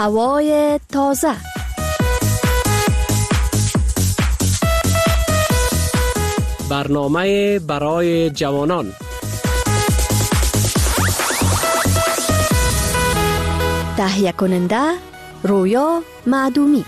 هوای تازه. برنامه برای جوانان. تهیه کننده رویا معدومی.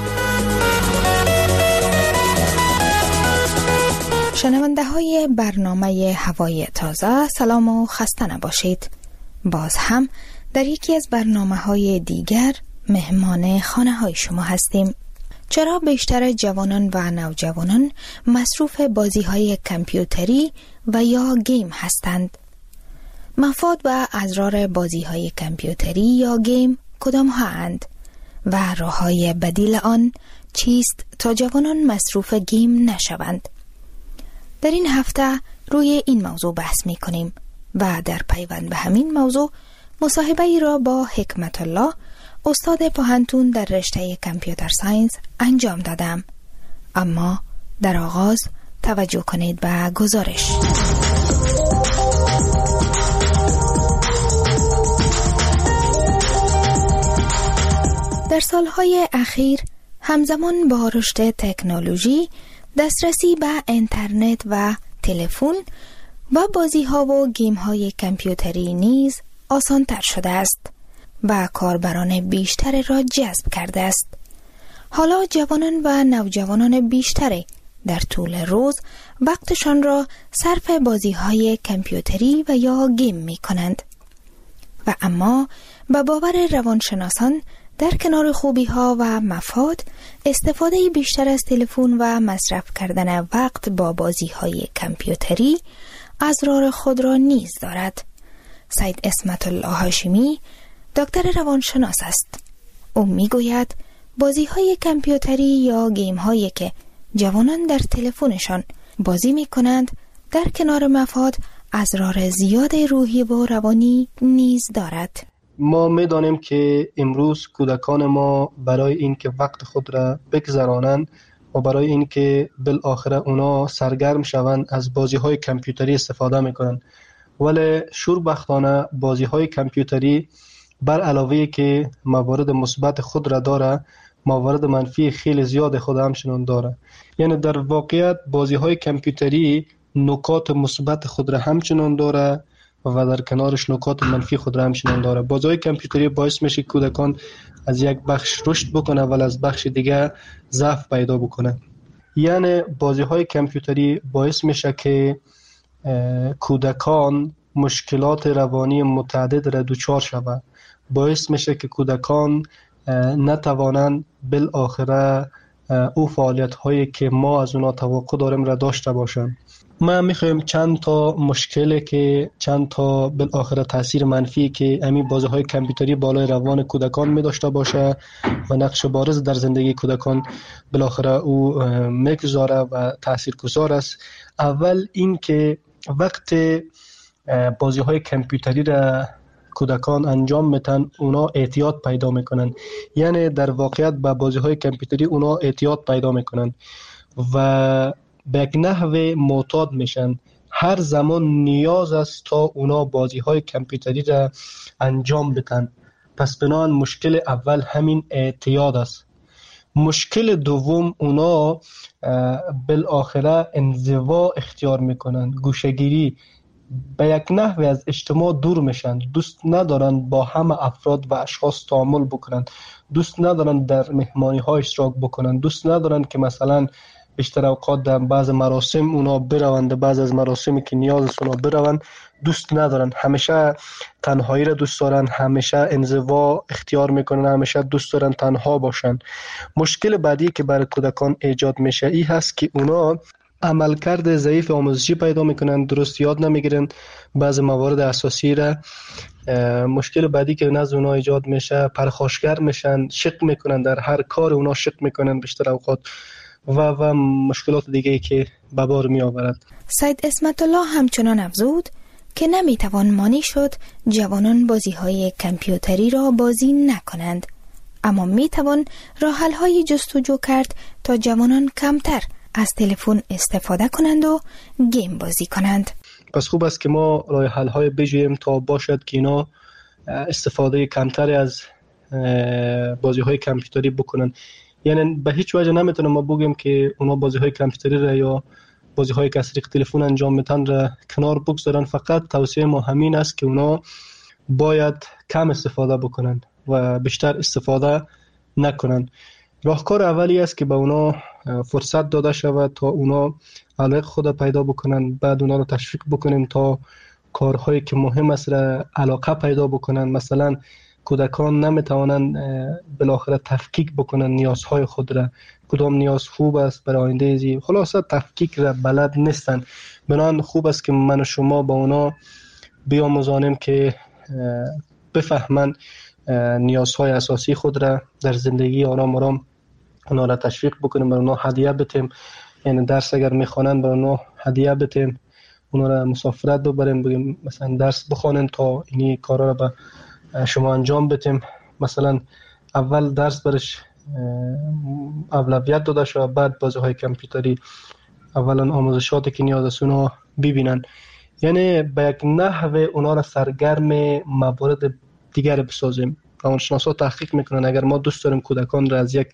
شنونده های برنامه هوای تازه، سلام و خسته نباشید. باز هم در یکی از برنامه های دیگر مهمان خانه های شما هستیم. چرا بیشتر جوانان و نوجوانان مصروف بازی های کامپیوتری و یا گیم هستند؟ مفاد و اضرار بازی های کامپیوتری یا گیم کدام ها اند؟ و راه های بدیل آن چیست تا جوانان مصروف گیم نشوند؟ در این هفته روی این موضوع بحث می کنیم و در پیوند به همین موضوع مصاحبه ای را با حکمت الله، استاد پوهنتون در رشته کامپیوتر ساینس انجام دادم. اما در آغاز توجه کنید به گزارش. در سالهای اخیر همزمان با رشد تکنولوژی، دسترسی به اینترنت و تلفن و بازی‌ها و گیم‌های کامپیوتری نیز آسان‌تر شده است و کاربران بیشتر را جذب کرده است. حالا جوانان و نوجوانان بیشتری در طول روز وقتشان را صرف بازی‌های کامپیوتری و یا گیم می‌کنند. و اما به باور روانشناسان، در کنار خوبی‌ها و مفاد، استفاده بیشتر از تلفن و مصرف کردن وقت با بازی‌های کامپیوتری اضرار خود را نیز دارد. سید اسمت الله هاشمی دکتر روانشناس است. او میگوید بازی‌های کامپیوتری یا گیم‌هایی که جوانان در تلفنشان بازی می‌کنند در کنار مفاد اضرار زیاد روحی و روانی نیز دارد. ما می‌دانیم که امروز کودکان ما برای اینکه وقت خود را بگذرانند و برای اینکه بالاخره اونا سرگرم شوند از بازی‌های کامپیوتری استفاده می‌کنند. ولی شوربختانه بازی‌های کامپیوتری بر علاوه که موارد مثبت خود را داره، موارد منفی خیلی زیاد خود همچنان داره. یعنی در واقعیت بازی‌های کامپیوتری نکات مثبت خود را همچنان داره و در کنارش نکات منفی خود را همچنان داره. بازی‌های کامپیوتری باعث میشه کودکان از یک بخش رشد بکنه ولی از بخش دیگه ضعف پیدا بکنه. یعنی بازی‌های کامپیوتری باعث میشه که کودکان مشکلات روانی متعدد را دچار شوند. باعث میشه که کودکان نتوانند بالاخره او فعالیت هایی که ما از اونا توقع داریم را داشته باشند. ما میخوایم چند تا مشکلی که چند تا بالاخره تاثیر منفی که همین بازی های کامپیوتری بالای روان کودکان می داشته باشه و نقش بارز در زندگی کودکان بالاخره او میگذاره و تاثیرگذار است. اول این که وقت بازی های کامپیوتری را کودکان انجام میتن، اونا اعتیاد پیدا میکنن. یعنی در واقعیت با بازی های کامپیوتری اونا اعتیاد پیدا میکنن و به یک نحو معتاد میشن. هر زمان نیاز است تا اونا بازی های کامپیوتری را انجام بدن. پس بنابراین مشکل اول همین اعتیاد است. مشکل دوم اونا بالاخره انزوا اختیار میکنن، گوشه‌گیری، به یک نحوی از اجتماع دور میشن. دوست ندارن با همه افراد و اشخاص تعامل بکنن، دوست ندارن در مهمانی ها اشتراک بکنن، دوست ندارن که مثلا بیشتر اوقات در بعض مراسم اونا بروند، بعض از مراسمی که نیاز است اونا بروند دوست ندارن. همیشه تنهایی را دوست دارن، همیشه انزوا اختیار میکنن، همیشه دوست دارن تنها باشن. مشکل بعدی که برای کودکان ایجاد میشه این هست که اونا عملکرد ضعیف آموزشی پیدا میکنن، درست یاد نمیگیرن بعض موارد اساسی را. مشکل بعدی که نزد اونا ایجاد میشه، پرخاشگر میشن، شک میکنن، در هر کار اونا شک میکنن بیشتر اوقات و مشکلات دیگه که به بار می آورد. سید اسمت الله همچنان افزود که نمیتوان مانع شد جوانان بازی های کامپیوتری را بازی نکنند، اما میتوان راه حل های جستجو کرد تا جوانان کمتر از تلفن استفاده کنند و گیم بازی کنند. پس خوب است که ما راه حل های بجوییم تا باشد که اینا استفاده کمتری از بازی های کامپیوتری بکنن. یعنی به هیچ وجه نمیتونم ما بگیم که اونا بازی های کامپیوتری را یا بازی های که از طریق تلفن انجام میتن را کنار بگذارن. فقط توصیه ما همین است که اونا باید کم استفاده بکنن و بیشتر استفاده نکنن. راهکار اولی است که به اونا فرصت داده شود تا اونا علاقه خود پیدا بکنن، بعد اونا رو تشویق بکنیم تا کارهایی که مهم است را علاقه پیدا بکنن. مثلا کودکان نمیتوانند بالاخره تفکیک بکنن نیازهای خود را، کدام نیاز خوب است برای آینده زی، خلاصه تفکیک را بلد نیستن. بنابراین خوب است که من و شما با اونا بیاموزانیم که بفهمن نیازهای اساسی خود را در زندگی، آرام آرام اونا را تشویق بکنیم، برای اونا هدیه بتیم. یعنی درس اگر میخوانن برای اونا هدیه بتیم، اونا را مسافرت ببریم، بگیم مثلا درس بخوانن تا اینی کارا را به شما انجام بتیم. مثلا اول درس برش اولویت داده شود، بعد بازی های کامپیوتری اولا آموزشاتی که نیاز است اونا ببینن. یعنی به یک نحوه اونا را سرگرم موارد دیگر بسازیم. روانشناسا تحقیق میکنن اگر ما دوست داریم کودکان را از یک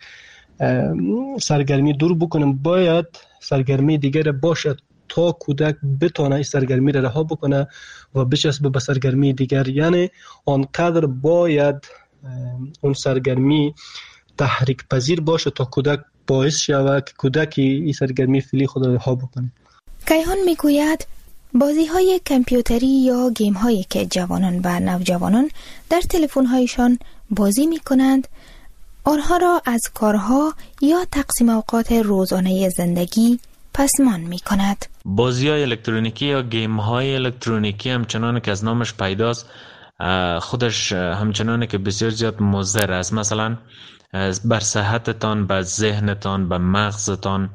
سرگرمی دور بکنیم، باید سرگرمی دیگر باشد تا کودک بتونه سرگرمی را رها بکنه و بچسبه به سرگرمی دیگر. یعنی آنقدر باید اون سرگرمی تحریک پذیر باشه تا کودک باعث شود که کودک این سرگرمی فعلی خود را رها بکنه. کیهان میگوید بازی های کامپیوتری یا گیم هایی که جوانان و نوجوانان در تلفن هایشان بازی می کنند آنها را از کارها یا تقسیم اوقات روزانه زندگی پسمان می کند. بازی های الکترونیکی یا گیم های الکترونیکی همچنان که از نامش پیداست خودش همچنان که بسیار زیاد مضر است. مثلا بر صحتتان، بر ذهنتان، بر مغزتان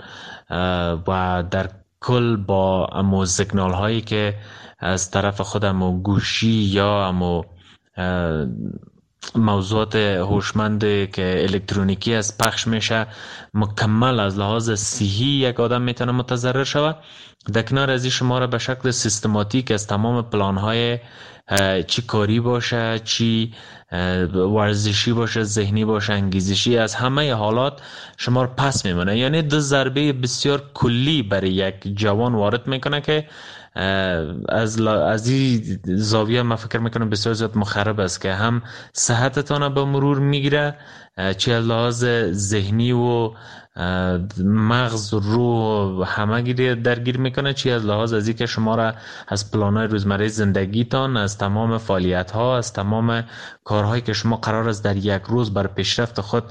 و در کل با امو سیگنال هایی که از طرف خود امو گوشی یا امو موضوعات هوشمند که الکترونیکی از پخش میشه مکمل از لحاظ صحی یک آدم میتونه متضرر شود. در کنار از این شما را به شکل سیستماتیک از تمام پلان های چی کاری باشه، چی ورزشی باشه، ذهنی باشه، انگیزشی، از همه حالات شما رو پس میمونه. یعنی دو ضربه بسیار کلی برای یک جوان وارد میکنه که از این زاویه من فکر میکنم بسیار زیاد مخرب است که هم صحتتان به مرور میگیره، چه از لحاظ ذهنی و مغز و روح همه گیری درگیر میکنه، چی از لحاظ از این که شما را از پلانهای روزمره زندگیتان، از تمام فعالیت ها، از تمام کارهایی که شما قرار است در یک روز بر پیشرفت خود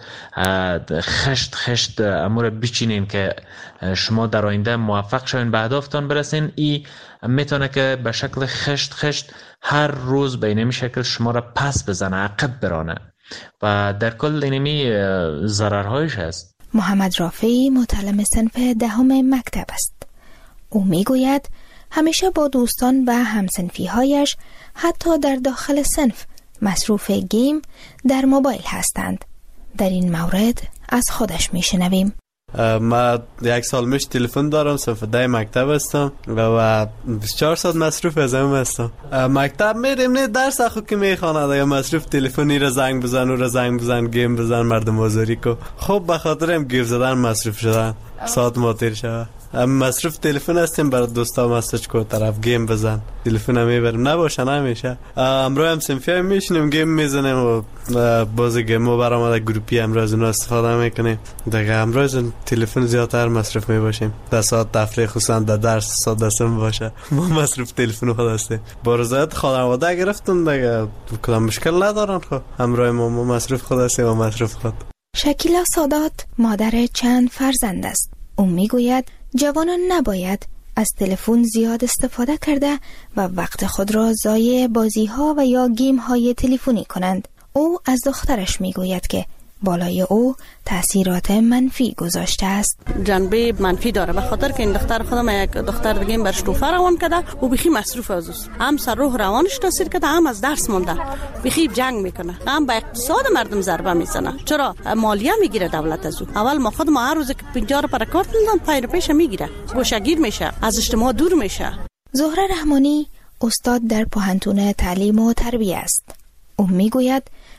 خشت امور بچینین که شما در آینده موفق شوین به اهدافتان برسین. این میتونه که به شکل خشت هر روز به اینمی شکل شما را پس بزنه، عقب برانه و در کل اینمی ضررهایش هست. محمد رافعی متعلم صنف دهم مکتب است. او میگوید همیشه با دوستان و همصنفی‌هایش حتی در داخل صنف مصروف گیم در موبایل هستند. در این مورد از خودش میشنویم. من 1 سال میش تلفن دارم، صف 10 مکتب هستم و 24 ساعت مصروف از هم هستم. مکتب میریم نه درس اخو که میخواند یا مصروف تلفنی را زنگ بزن، او را زنگ بزن، گیم بزن، مردم آزاری کو. خب به خاطر هم گیر زدن مصروف شدن ساعت ما تیر شود. مصروف تلفن هستیم برای دوستا مسیج کو طرف گیم بزن، تلفن هم میبریم نباشه نمیشه. امروز هم صنفی میشینیم گیم میزنیم و بازی گیم و برآمده گروپی امروز اون استفاده میکنیم. دیگه امروز تلفن زیادتر مصروف میباشیم. در ساعت تفریح خصوصا در درس ساعت دسم باشه ما مصروف تلفن خود هستیم. با رضایت خانواده گرفتن دیگه کدام مشکل ندارن. خب امروز ما مصروف خود هستیم و مصروف خود. شکیلا سادات مادر چند فرزند است. او میگوید جوانان نباید از تلفن زیاد استفاده کرده و وقت خود را ضایع بازی‌ها و یا گیم‌های تلفنی کنند. او از دخترش میگوید که بالای او تأثیرات منفی گذاشته است. جنبه منفی داره به خاطر که این دختر خودم یک دختر دیگه برش توفه روان کرده و بخی مصروف از اوست. هم سر روح روانش تاثیر کرده، هم از درس مونده، بخی جنگ میکنه، هم به اقتصاد مردم ضربه میزنه. چرا مالیه میگیره دولت از او. اول ما خود ما هر روز که 50 پر کارت میدن پیش میگیره، گوشه‌گیر میشه، از اجتماع دور میشه. زهره رحمانی استاد در پوهنتون تعلیم و تربیت است. او میگوید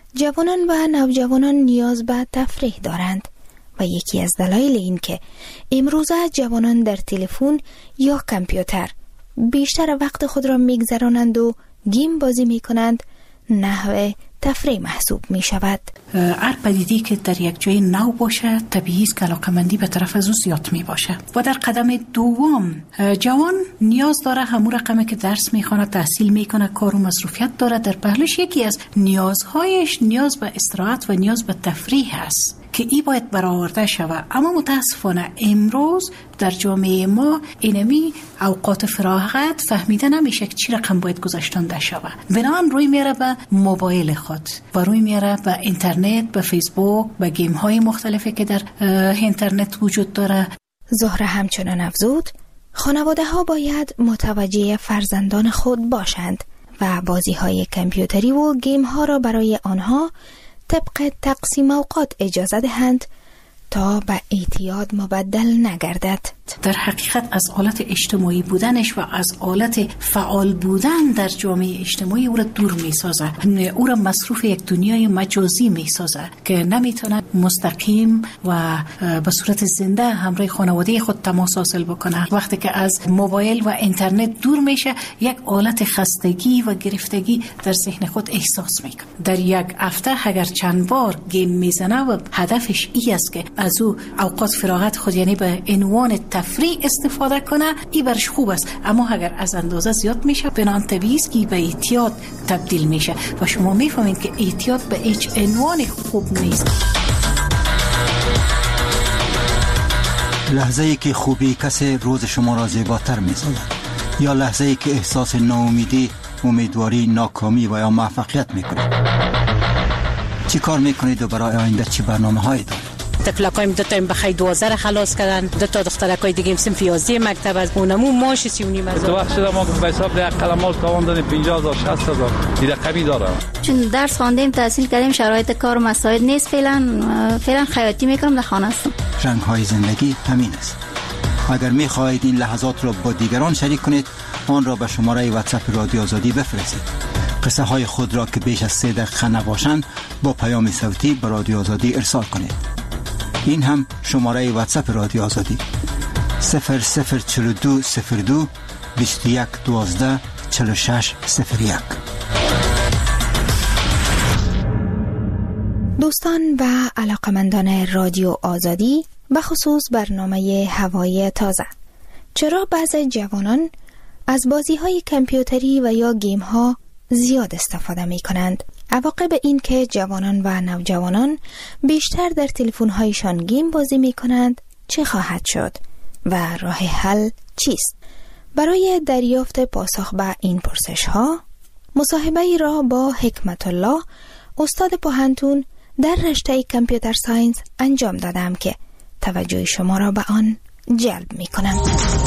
جوانان و نوجوانان نیاز به تفریح دارند و یکی از دلایل این که امروزه جوانان در تلفن یا کامپیوتر بیشتر وقت خود را میگذرانند و گیم بازی میکنند نحو تفریح محسوب می شود. هر پدیده‌ای که در یک جای نو باشه طبیعی است که علاقه‌مندی به طرف از او زیاد می باشه و در قدم دوم جوان نیاز داره همون رقمی که درس میخونه، تحصیل میکنه، کار و مصروفیت داره، در پهلوش یکی از نیازهایش نیاز به استراحت و نیاز به تفریح است که ای باید برآورده شود. اما متاسفانه امروز در جامعه ما اینمی اوقات فراغت فهمیده نمیشه که چی رقم باید گذاشتنده شود. بنابراین روی میاره به موبایل خود و روی میاره به اینترنت، به فیسبوک، به گیم های مختلفی که در اینترنت وجود داره. زهره همچنان افزود خانواده ها باید متوجه فرزندان خود باشند و بازی های کامپیوتری و گیم ها را برای آنها طبق تقسیم اوقات اجازه دهند تا به اعتیاد مبدل نگردد. در حقیقت از حالت اجتماعی بودنش و از حالت فعال بودن در جامعه اجتماعی او را دور می سازه، او را مصروف یک دنیای مجازی می سازه که نمیتونه مستقیم و به صورت زنده همراه خانواده خود تماس حاصل بکنه. وقتی که از موبایل و اینترنت دور میشه یک حالت خستگی و گرفتگی در ذهن خود احساس میکنه. در یک هفته اگر چند بار گیم میزنه و هدفش ای است که از او اوقات فراغت خود یعنی به عنوان تفریح استفاده کنه، ای برش خوب است. اما اگر از اندازه زیاد میشه بنان طبیعی است که به اعتیاد تبدیل میشه و شما میفهمید که اعتیاد به هیچ عنوان خوب نیست. لحظه‌ای که خوبی کسی روز شما را زیباتر می‌سازد یا لحظه‌ای که احساس ناامیدی، امیدواری، ناکامی و یا موفقیت می‌کنید. چی کار می‌کنید و برای آینده چی برنامه‌هایی دارید؟ تکلکایم دو تا بخای 12 خلاص کردن، دو تا دخترکای دیگه صنف 11 مکتب از اونمو ماش 39,000. تو وقت شده ما به حساب یک قلمال تواندن 50,000 60,000 این رقمی داره. چون درس خواندیم، تحصیل کردیم، شرایط کار مساعد نیست. فعلا خیاطی میکنم، در خانه هستم. رنگ‌های زندگی همین است. اگر می‌خواهید این لحظات را با دیگران شریک کنید، آن را به شماره واتساپ رادیو آزادی بفرستید. قصه های خود را که بیش از 3 دقیقه نباشند با پیام صوتی به رادیو آزادی ارسال کنید. این هم شماره واتساپ رادیو آزادی 004202 21 12 46 01. دوستان و علاقمندان رادیو آزادی، به خصوص برنامه هوای تازه، چرا بعضی جوانان از بازی‌های کامپیوتری و یا گیم‌ها زیاد استفاده می‌کنند؟ عواقب این که جوانان و نوجوانان بیشتر در تلفن‌هایشان گیم بازی می‌کنند چه خواهد شد و راه حل چیست؟ برای دریافت پاسخ به این پرسش‌ها مصاحبه‌ای را با حکمت الله، استاد پوهنتون در رشته کامپیوتر ساینس انجام دادم که توجه شما را به آن جلب می‌کنم.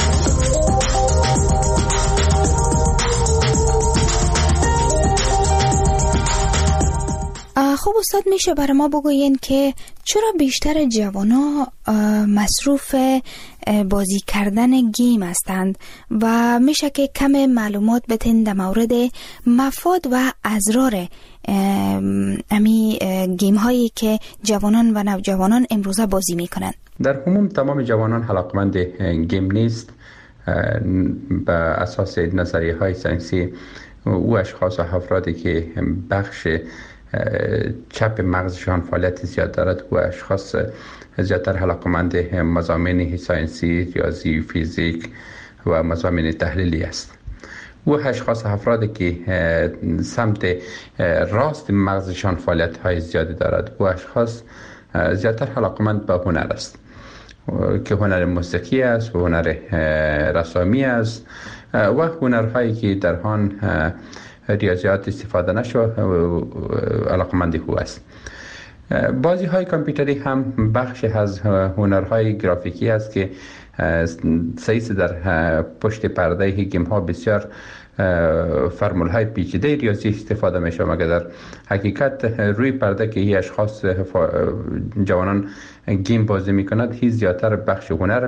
خب استاد، میشه برای ما بگوین که چرا بیشتر جوانا مصروف بازی کردن گیم هستند و میشه که کم معلومات بتین در مورد مفاد و اضرار امی گیم هایی که جوانان و نوجوانان امروزه بازی میکنند؟ در عموم تمام جوانان علاقمند گیم نیست. به اساس نظریه های ساینسی او اشخاص و افرادی که بخش چپ مغزشان فعالیت زیاد دارد و اشخاص زیادتر علاقمند مضامین ساینسی، ریاضی، فیزیک و مضامین تحلیلی است. و اشخاص افرادی که سمت راست مغزشان فعالیت های زیادی دارد و اشخاص زیادتر علاقمند به هنر است که هنر موسیقی است و هنر رسامی است و هنرهایی که در آن ریاضیات استفاده نشو علاقمندی هو است. بازی های کامپیوتری هم بخش از هنرهای گرافیکی است که سعیس در پشت پرده گیم ها بسیار فرمول های پیچیده ریاضی استفاده می شود، مگر در حقیقت روی پرده که این اشخاص جوانان گیم بازی می کند هی زیادتر بخش هنر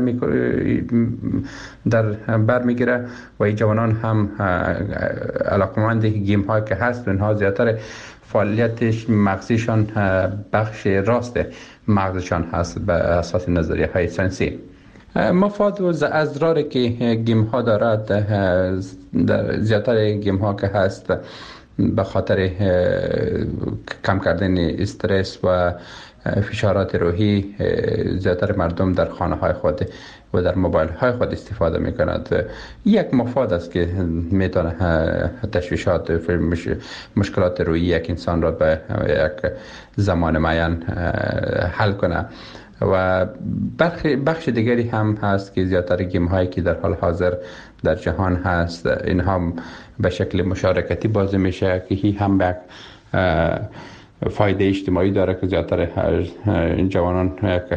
در بر می گیره و این جوانان هم علاقمند گیم ها که هست و اینها زیادتر فعالیتش مغزیشان بخش راست مغزشان هست به اساس نظریه های ساینسی. مفاد و اضراری که گیم ها دارد، در زیادتر گیم ها که هست به خاطر کم کردن استرس و فشارات روحی، زیادتر مردم در خانه های خود و در موبایل های خود استفاده می کند. یک مفاد است که میتونه تشویشات مشکلات روحی یک انسان را به یک زمان معین حل کنه. و بخش دیگری هم هست که زیادتر گیم هایی که در حال حاضر در جهان هست، اینها به شکل مشارکتی بازی میشه که هی هم یک فایده اجتماعی داره که زیادتر جوانان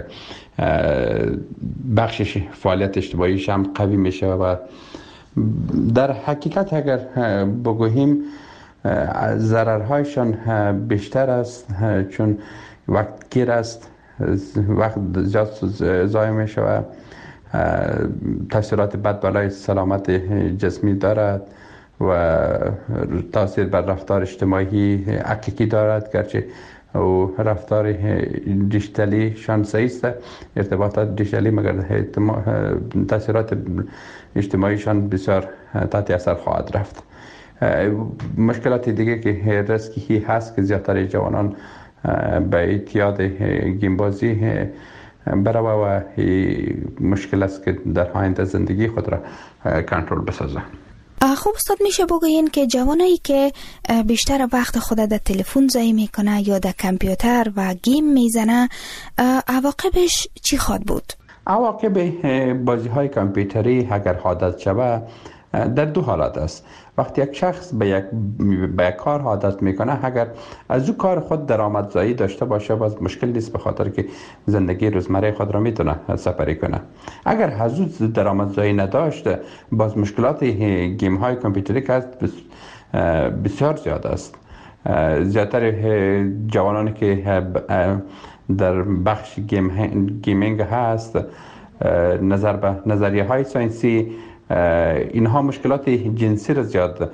بخشش فعالیت اجتماعیش هم قوی میشه. و در حقیقت اگر بگوییم ضررهایشان بیشتر است، چون وقت گیر است، وقت زیاد ضایع میشه و تاثیرات بد بالای سلامت جسمی دارد و تاثیر بر رفتار اجتماعی حقیقی دارد، گرچه و رفتار دیجیتالی شان است، ارتباطات دیجیتالی، مگر تاثیرات اجتماعیشان بسیار تحت اثر خواهد رفت. مشکلات دیگه که ریسکی هست که زیادتر جوانان به اعتیاد گیم بازی برای و مشکل است که در آینده زندگی خود را کنترل بسازه. خوب استاد، میشه بگوین که جوانایی که بیشتر وقت خود در تلفن ضایع میکنه یا در کامپیوتر و گیم میزنه، عواقبش چی خواهد بود؟ عواقب بازی های کامپیوتری اگر عادت شود در دو حالت است. وقتی یک شخص به یک کار عادت میکنه، اگر از او کار خود درآمدزایی داشته باشه باز مشکل نیست، به خاطر که زندگی روزمره خود را میتونه سپری کنه. اگر از او درآمدزایی نداشته باز مشکلات گیم های کامپیوتری که هست بسیار زیاد است. زیادتر جوانانی که در بخش گیمینگ هست، نظر به نظریه های ساینسی، اینها مشکلات جنسی را زیاد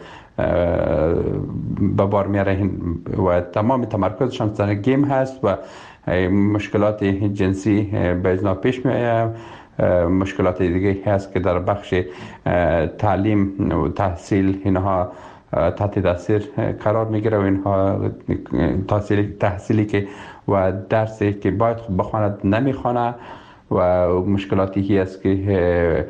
به بار میاره و تمام تمرکزشان سر گیم هست و مشکلات جنسی به ازنا پیش میآید. مشکلات دیگه هست که در بخش تعلیم و تحصیل اینها تحت تاثیر قرار میگیره و اینها تحصیلی که و درسی که باید بخواند نمیخوانه و مشکلاتی هست که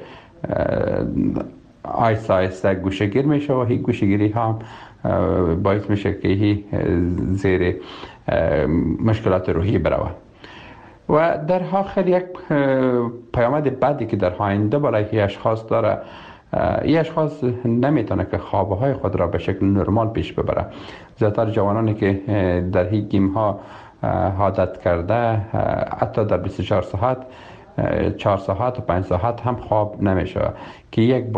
آیسته آیسته گوشه‌گیر میشه و این گوشه‌گیری هم باعث میشه که زیر مشکلات روحی بروه. و در آخر یک پیامد بعدی که در آینده برای اشخاص داره، این اشخاص نمیتونه که خوابهای خود را به شکل نرمال پیش ببره. زیادتر جوانانی که در این گیم ها عادت کرده، حتی در 24 ساعت 4 ساعت و 5 ساعت هم خواب نمیشه که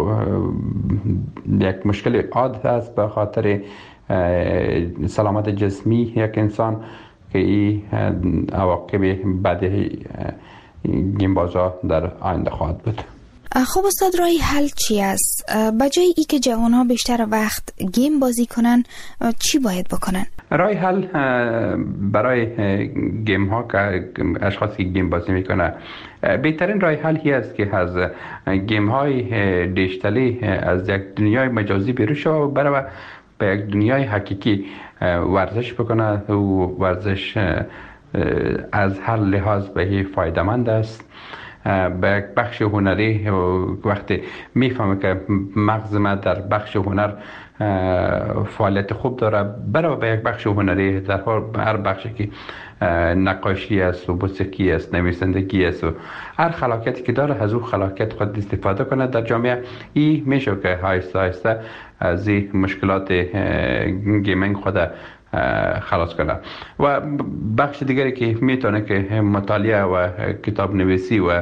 یک مشکل عادت است به خاطر سلامت جسمی یک انسان که این عواقب بعد گیم بازا در آینده خواهد بود. خب استاد، راه حل چی است؟ بجای ای که جوان ها بیشتر وقت گیم بازی کنن چی باید بکنن؟ راه حل برای گیم ها که اشخاصی که گیم بازی میکنه، بهترین راه حل هی است که از گیم های دیجیتالی از یک دنیای مجازی بیرون شود و برای به یک دنیای حقیقی ورزش بکنه. و ورزش از هر لحاظ به فایده مند است. به یک بخش هنری وقتی میفهمه که مغز ما در بخش هنر فعالیت خوب داره، برای به یک بخش هنری در هر بخشی که نقاشی است و موسیقی است، نویسندگی است و هر خلاقیتی که داره از اون خلاقیت خود استفاده کنه در جامعه، این میشه که آهسته آهسته از این مشکلات گیمینگ خود خلاص کنه. و بخش دیگری که میتونه که مطالعه و کتاب نویسی و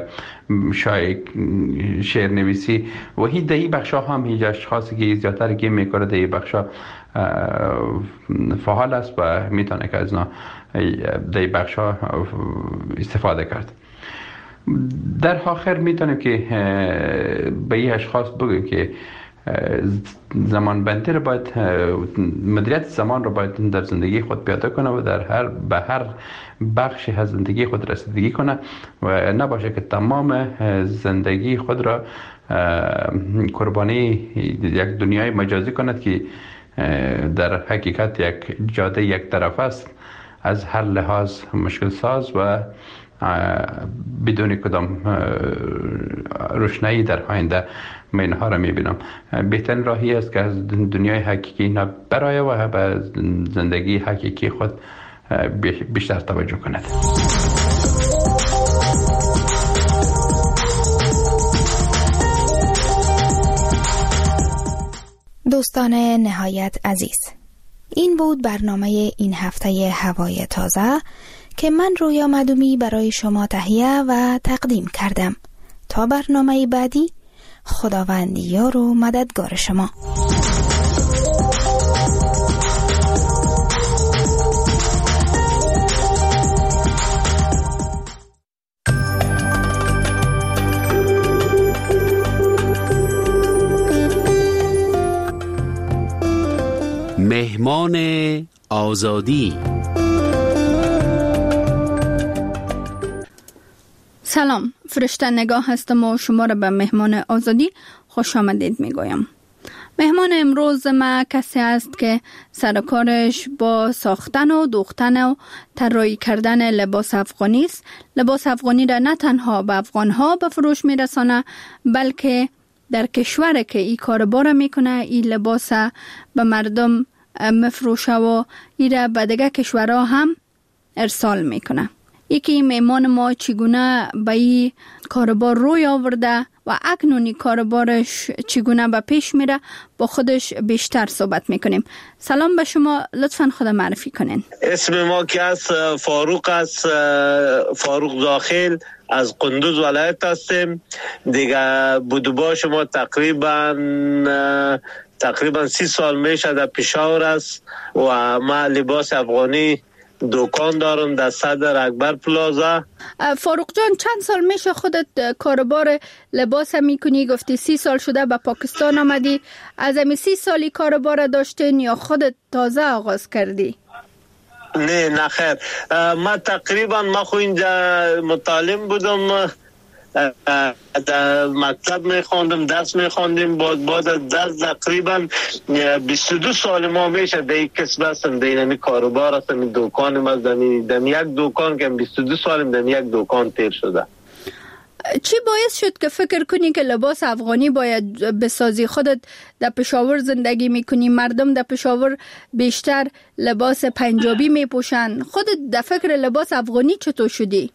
شعر نویسی و هی در این بخش ها هم هیچ اشخاصی که زیادتر گیم میکنه در این بخش ها فعال است و میتونه که از در این بخش ها استفاده کرد. در آخر میتونیم که به این اشخاص بگیم که زمان بندی رو باید، مدیریت زمان رو باید در زندگی خود پیاده کنه و به هر بخشی از زندگی خود رسیدگی کنه و نباشه که تمام زندگی خود را قربانی یک دنیای مجازی کند که در حقیقت یک جاده یک طرف است، از هر لحاظ مشکل ساز و بدون کدام روشنایی در آینده من اینها را میبینم. بهترین راهی است که از دنیای حقیقی نبرای و به زندگی حقیقی خود بیشتر توجه کند. دوستان نهایت عزیز، این بود برنامه این هفته هوای تازه که من رویا مدومی برای شما تهیه و تقدیم کردم. تا برنامه بعدی، خداوند یار و مددگار شما. مهمان آزادی. سلام، فرشته نگاه هستم و شما را به مهمان آزادی خوش آمدید میگویم. مهمان امروز ما کسی است که سرکارش با ساختن و دوختن و طراحی کردن لباس افغانی است. لباس افغانی را نه تنها به افغانها به فروش میرسانه، بلکه در کشور که این کاربار میکنه این لباس به مردم مفروشه و ایره به دیگه کشورها هم ارسال میکنه. یکی مهمان ما چگونه به این کاربار روی آورده و اکنونی کاربارش چگونه به پیش میره با خودش بیشتر صحبت میکنیم. سلام به شما، لطفاً خود معرفی کنین. اسم ما که از فاروق است، فاروق داخل از قندوز ولایت هستیم. دیگه بودوبا شما تقریبا 30 سال میشه در پشاور است و ما لباس افغانی دکان دارم در صدر اکبر پلازا. فاروق جان، چند سال میشه خودت کاربار لباس میکنی؟ گفتی 30 سال شده به پاکستان آمدی. از امی 30 سالی کاربار داشتین یا خودت تازه آغاز کردی؟ نه خیر، ما تقریبا خو اینجا متعلم بودم، در مکتب میخوندم، درس میخوندیم. بعد از درس تقریبا 22 سال ما میشه در یک کسب هستم، در این کاروبار هستم. این دکانم از در یک دکان که 22 سالم در یک دکان تیر شده. چی باعث شد که فکر کنی که لباس افغانی باید بسازی؟ خودت در پشاور زندگی میکنی، مردم در پشاور بیشتر لباس پنجابی میپوشن، خودت در فکر لباس افغانی چطور شدی؟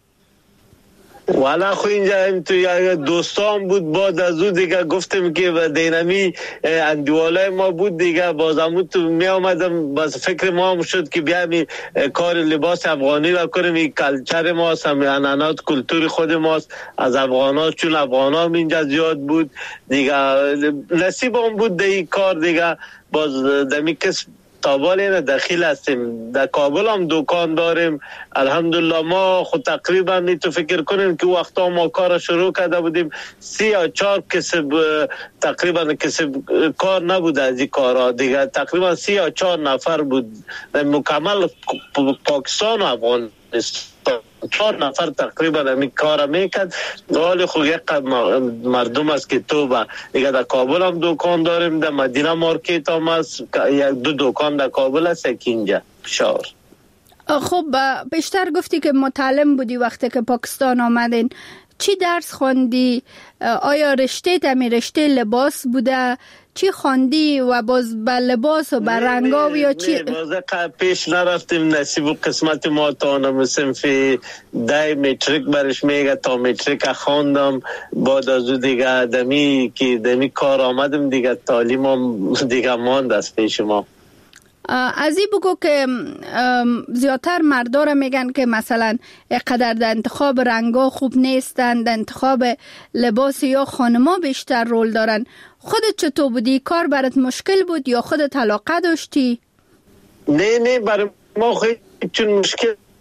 والا خو اینجا تو یک دوستان بود، بعد از او دیگه گفتم که دینامی اندوالای ما بود دیگه، بازمون تو می آمدم، باز فکر ما هم شد که بیایم کار لباس افغانی را کنیم. این کلچر ماست، عنعنات کلتور خود ماست از افغانا، چون افغانا هم اینجا زیاد بود دیگه. نصیب هم بود در این کار دیگه. باز دمی کس تابال داخل هستیم، در کابل هم دکان داریم الحمدلله. ما خود تقریبا تو فکر کنیم که وقتا ما کار شروع کرده بودیم 3 یا 4 کسب، تقریبا کسب کار نبود از این کارها دیگه. تقریبا 3 یا 4 نفر بود مکمل پاکستان و افغانستان، 4 نفر تقریبا همین کار میکرد. حال خود یک مردم است که تو با دیگه در کابل هم دکان داریم، در مدینه مارکت هم است، 1-2 دکان در کابل است، یک اینجا پشاور. خب بیشتر گفتی که متعلم بودی وقتی که پاکستان آمدین. چی درس خوندی؟ آیا رشته تمی رشته لباس بوده؟ چی خواندی و باز به لباس و به رنگا یا چی؟ باز پیش نرفتیم، نصیب و قسمت ما تا نمسیم فی 10 متریک برش میگه، تا متریک خواندم. بعد از دیگه دمی کار آمدم دیگه، تعلیمم دیگه ماند از پیش ما. از این بگو که زیادتر مردا را میگن که مثلا اقدر در انتخاب رنگا خوب نیستن، در انتخاب لباس یا خانما بیشتر رول دارن. خودت چطور بودی؟ کار برات مشکل بود یا خودت علاقه داشتی؟ نه برای ما چون مشکل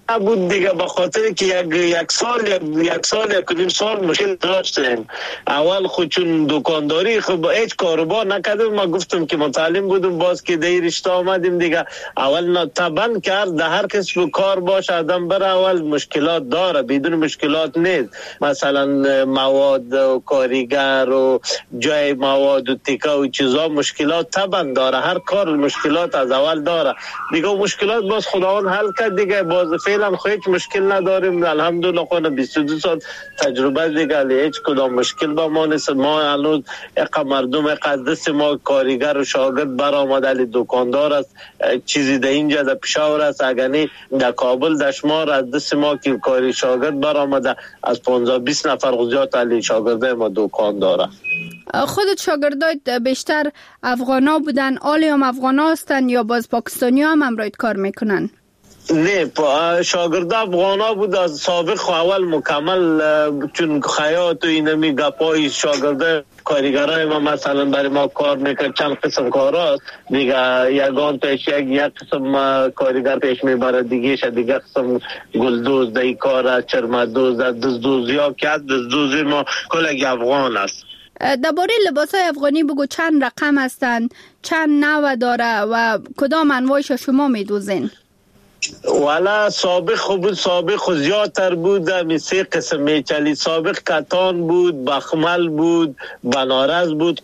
بود دیگه، به خاطر که یک سال یک سال مشکل داشتیم. اول خود چون دکانداری خب هیچ کاروبار نکردیم، ما گفتم که متعلم بودم، باز که در رشته آمدیم دیگه. اول طبعا کرد در هر کسب کار باشه آدم بره اول مشکلات داره، بدون مشکلات نیست. مثلا مواد و کارگر و جای مواد و تیکه و چیزا مشکلات طبعا داره، هر کار مشکلات از اول داره دیگه. مشکلات باز خداوند حل کرد دیگه، باز فعلا هیچ مشکل نداریم الحمدلله. خود 22 سال تجربه دیگه، هیچ کدام مشکل با ما نیست. ما الان یک مردم یک دست ما کارگر و شاگرد برآمده، دکاندار است، چیزی در اینجا در پشاور است، اگر نه در کابل در شمار از دست ما که کاری شاگرد برآمده از 15-20 نفر زیاد علی شاگرده ما دکاندار. خودت شاگردایت بیشتر افغانا بودن، آلی هم افغانا هستن یا باز پاکستانی هم امرایت کار میکنن؟ نه، شاگرد افغانا بود از سابق اول مکمل، چون خیاط و اینمی گپای شاگرد کارگرای ما مثلا برای ما کار میکرد. چند قسم کار هست دیگه، یگان پیش یک قسم کارگر پیش میبره، دیگه قسم گلدوز در این کار است، چرمدوز، دزدوزی ها که از دزدوزی ما کلک افغان است. درباره لباسای افغانی بگو، چند رقم هستن، چند نوع داره و کدام انواعش شما میدوزین؟ والا سابق زیادتر بود، می 3 قسم میچلید. سابق کتان بود، بخمل بود، بنارس بود،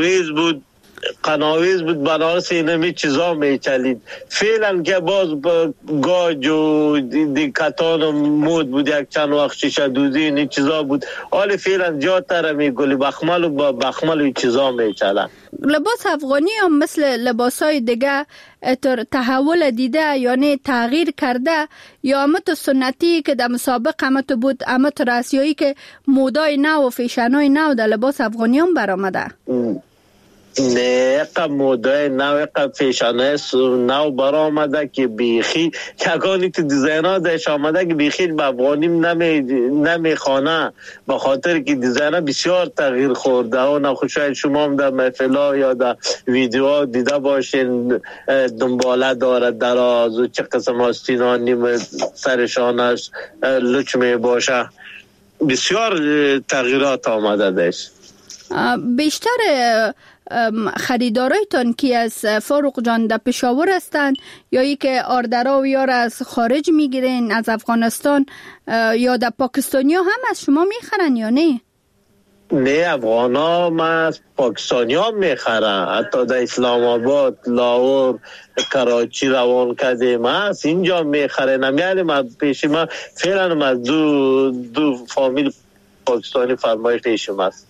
قناویز بود، بنارس اینمی چیزا میچلید. فعلا که باز گاج و کتان و مود بود، یک چند وقت شیشه دوزی این چیزا بود. حالا فعلا زیادتر می گلی بخمل و بخمل و چیزا میچلن. لباس افغانی هم مثل لباسای دیگه تحول دیده، یعنی تغییر کرده، یا امت سنتی که در مسابق امت بود، امت راسیایی که مودای نو و فیشنای نو در لباس افغانی هم برآمده؟ نه، یک مودای نو، یک فیشنای نو برآمده که بیخی یکانی که دیزاینا داشت آمده که بیخی به افغانی نمیخوانه، به خاطر که دیزاینا بسیار تغییر خورده. و نخوشاید شما هم در محفلا یا در ویدیوها دیده باشین، دنباله دارد دراز و چه قسم آستینا نیم سرشانش لچ می باشه، بسیار تغییرات آمده داشت. بیشتر خریدارایتان کی از فاروق جان در پشاور هستند یا ای که آردرا و یار از خارج میگیرین، از افغانستان یا در پاکستانی هم از شما میخرن یا نه؟ نه، افغان ها ما از پاکستانی ها میخرن، حتی در اسلام آباد، لاهور، کراچی روان کردیم از اینجا میخرن. نمیاریم از پیش ما فعلا از دو فامیل پاکستانی فرمایش پیشم است.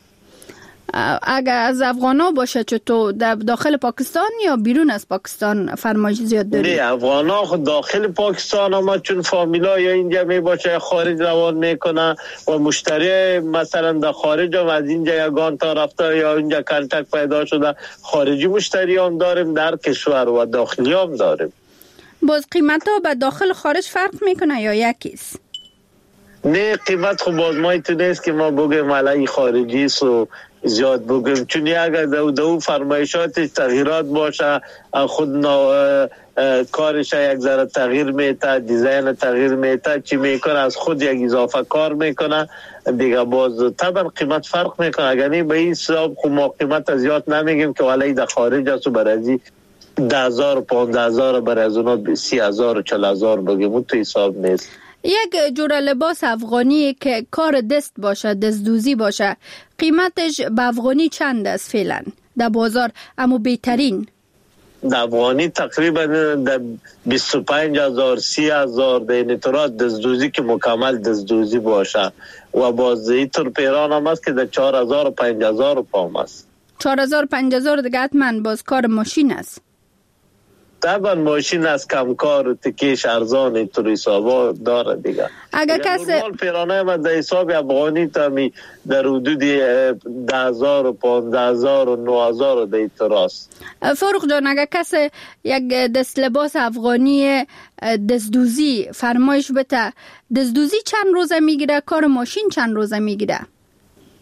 اگر از افغانا باشه چطور در داخل پاکستان یا بیرون از پاکستان فرمایش زیاد داری؟ نه، افغانا خود داخل پاکستان اما چون فامیلا یا اینجا می باشه خارج روان میکنه و مشتری مثلا در خارج هم از اینجا یگان تا رفته یا اینجا کنتک پیدا شده، خارجی مشتری هم داریم، در کشور و داخلی هم داریم. باز قیمت ها به داخل خارج فرق میکنه یا یکیست؟ نه، قیمت خب باز ما ایتو نیست که ما بگیم علی خارجی سو زیاد بگیم، چون اگر دو فرمایشات تغییرات باشه خود کارش یک ذره تغییر میته، دیزاین تغییر میته، چی میکنه از خود یک اضافه کار میکنه دیگه، باز طبعا قیمت فرق میکنه. اگر نه به این حساب خب ما قیمت زیاد نمیگیم که ولی در خارج است و برازی 10,000 و 15,000 برای از اونا 30,000 و 40,000 بگیم، اون تو حساب نیست. یک جور لباس افغانی که کار دست باشه، دستدوزی باشه، قیمتش به افغانی چند است فعلا در بازار؟ اما بهترین در افغانی تقریبا در 25,000 30,000 در این اطورات دستدوزی که مکمل دستدوزی باشه و باز اینطور پیران هم است که در 4,000 و 5,000 پام است. 4,000 5,000 دیگه حتما باز کار ماشین است. طبعا ماشین از کمکار و تکیش ارزان اینطور حسابا داره دیگه. اگر کسی نورمال پیرانه من در حساب افغانی تا می در حدود 10,000 و 15,000 و 9,000 در اینطور است. فاروق جان، اگر کسی یک دست لباس افغانی دستدوزی فرمایش بده، دستدوزی چند روزه میگیره؟ کار ماشین چند روزه میگیره؟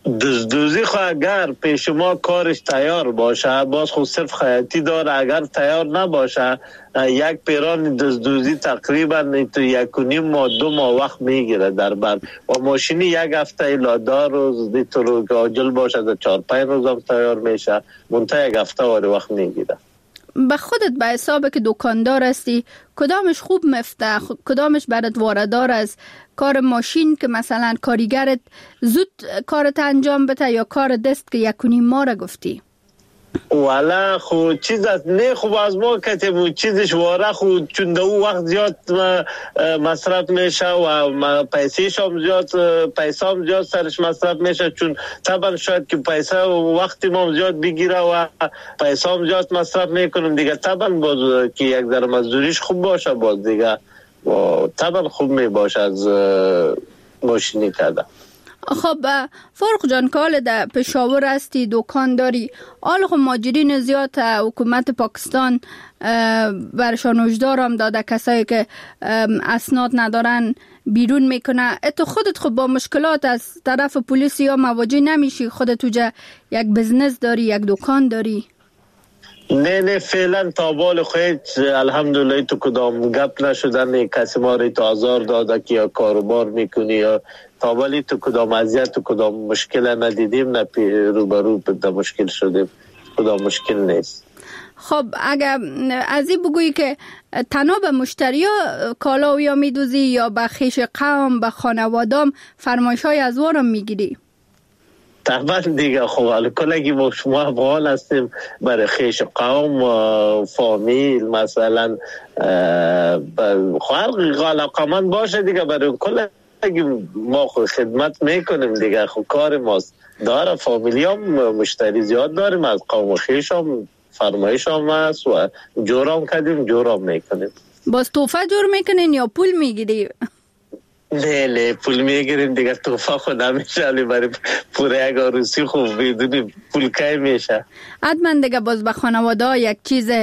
دزدوزی خو اگر پیش ما کارش تیار باشه باز خود صرف خیاطی داره، اگر تیار نباشه یک پیران دزدوزی تقریبا تو 1.5 ماه 2 ماه وقت میگیره در بر و ماشینی یک هفته الا 10 روز تو رو عاجل باشه تا 4-5 روز هم تیار میشه، منتها یک هفته وقت میگیره. به خودت به حساب که دکاندار هستی کدامش خوب مفته، کدامش برات واردار است؟ کار ماشین که مثلا کاریگرت زود کارت انجام بده یا کار دست که 1.5 ماه را گفتی؟ والا خو چیز از نه خوب از ما کتیم چیزش واره خود چون دو وقت زیاد مصرف میشه و پیسیش هم زیاد سرش مصرف میشه، چون طبعا شاید که پیسه و وقتی ما زیاد بگیره و پیسه هم زیاد مصرف میکنیم دیگه، طبعا باز که یک ذره مزدوریش خوب باشه باز دیگه و طبعا خوب میباشه از ماشینی کرده. خب فاروق جان کال در پشاور هستی، دکان داری، آل خب ماجرین زیاد حکومت پاکستان برشان هشدار هم داده کسایی که اسناد ندارن بیرون میکنه. تو خودت خب با مشکلات از طرف پلیس یا مواجه نمیشی؟ خودت توجه یک بزنس داری، یک دکان داری؟ نه فعلا تا بال خود الحمدلله تو کدام گپ نشدن کسی ما رو تو آزار داده که یا کاروبار میکنی یا تا بالی تو کدام اذیت تو کدام مشکل ندیدیم، نه روبرو به مشکل شدیم، کدام مشکل نیست. خب اگر از این بگویی که تنها به مشتری کالا یا میدوزی یا به خیش قوم به خانوادام فرمایش های از وارم میگیری؟ طبعا دیگه خب کلگی ما شما افغان هستیم برای خیش قوم و فامیل مثلا خلق علاقمند باشه دیگه برای کلگی ما خدمت میکنیم دیگه، خب کار ماست داره. فامیلی هم مشتری زیاد داریم، از قوم خیش هم فرمایش هم هست و جورام کردیم جورام میکنیم. باز توفه جور میکنین یا پول میگیری؟ نه پول میگیریم دیگه، توفه خود نمیشه علی برای پوره یک عروسی خوب بدونیم پول کی میشه. حتما دیگه باز به خانواده یک چیز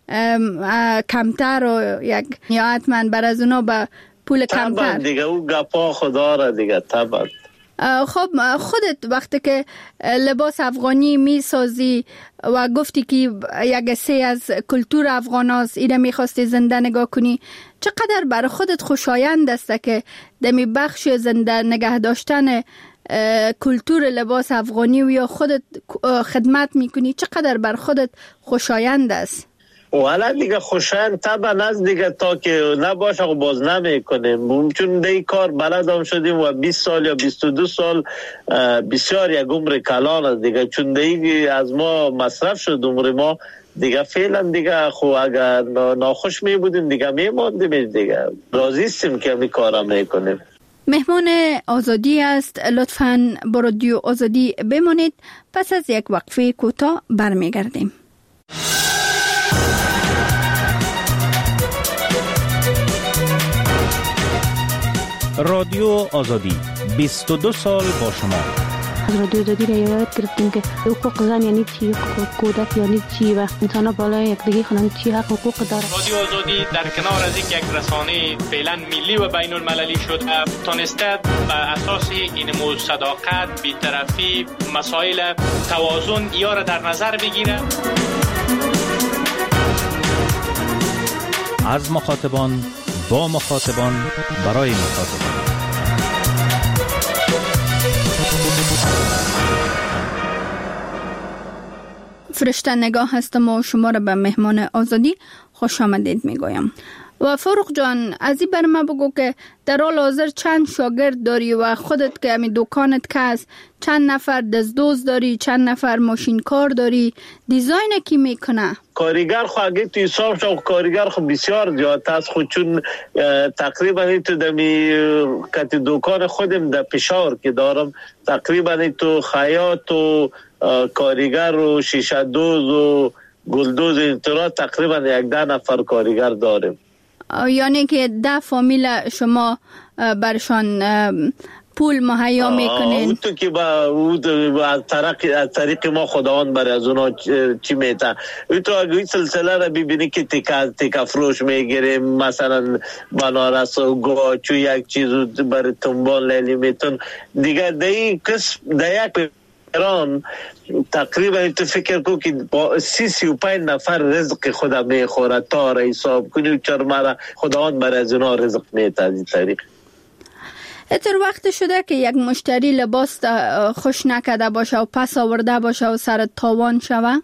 کمتر و یک یا حتما بر از اونا به پول کمتر طبعا دیگه او گپا خدا را دیگه طبعا. خب خودت وقتی که لباس افغانی می سازی و گفتی که یک سه از کلتور افغان هست ایره می خواستی زنده نگاه کنی، چقدر برای خودت خوشایند است که دمی بخش زنده نگه داشتن کلتور لباس افغانی و یا خودت خدمت می کنی، چقدر برای خودت خوشایند است؟ والا دیگه خوشایند طبعا از دیگه تا که نباشه و باز نمی کنیم، چون دی کار بلدم شدیم و 20 سال یا 22 سال بسیار یک عمر کلان است دیگه، چون دی از ما مصرف شد عمر ما دیگه. فعلا دیگه خو اگر ناخوش می بودیم دیگه می ماندیم دیگه، راضی هستیم که می کارا می کنیم. مهمان آزادی است، لطفاً با رادیو آزادی بمانید، پس از یک وقفه کوتاه برمیگردیم. رادیو آزادی 22 سال با شما. از رادیو آزادی را یاد گرفتیم که حقوق زن یعنی چی، حقوق کودک یعنی چی و انسان ها بالای یکدیگه خوانند چی حقوق داره. رادیو آزادی در کنار از یک رسانه فعلا ملی و بین المللی شده تونسته بر اساس این صداقت، بی‌طرفی، مسائل توازن یا را در نظر بگیره. از مخاطبان با مخاطبان برای مخاطبان. فرشته نگاه هستم و شما را به مهمان آزادی خوش آمدید میگویم. و فاروق جان از این بر ما بگو که در حال حاضر چند شاگرد داری و خودت که همین دکانت که هست چند نفر دزدوز داری، چند نفر ماشین کار داری، دیزاین کی میکنه؟ کارگر خو اگه تو حساب شو کارگر خو بسیار زیاد است خود، چون تقریبا این تو دمی کتی دکان خودم در پشاور که دارم تقریبا تو خیاط و کارگر و شیشه دوز و گلدوز اینطورا تقریبا 11 نفر کارگر داریم. یعنی که 10 فامیل شما برشان پول مهیا میکنین؟ تو که با از طریق ما خداوند برای از اونا چی میته. تو اگه این سلسله را ببینی که تیکا فروش میگیریم، مثلا بنارس و گاچو یک چیز برای تنبان لیلی میتون دیگه دی کس یک ایران تقریبا تو فکر کو که با 35 نفر رزق خدا میخوره تا را حساب کنی چرا خداوند برای از اونا رزق میته از این طریق. اتر وقت شده که یک مشتری لباس خوش نکده باشه و پس آورده باشه و سر تاوان شوه؟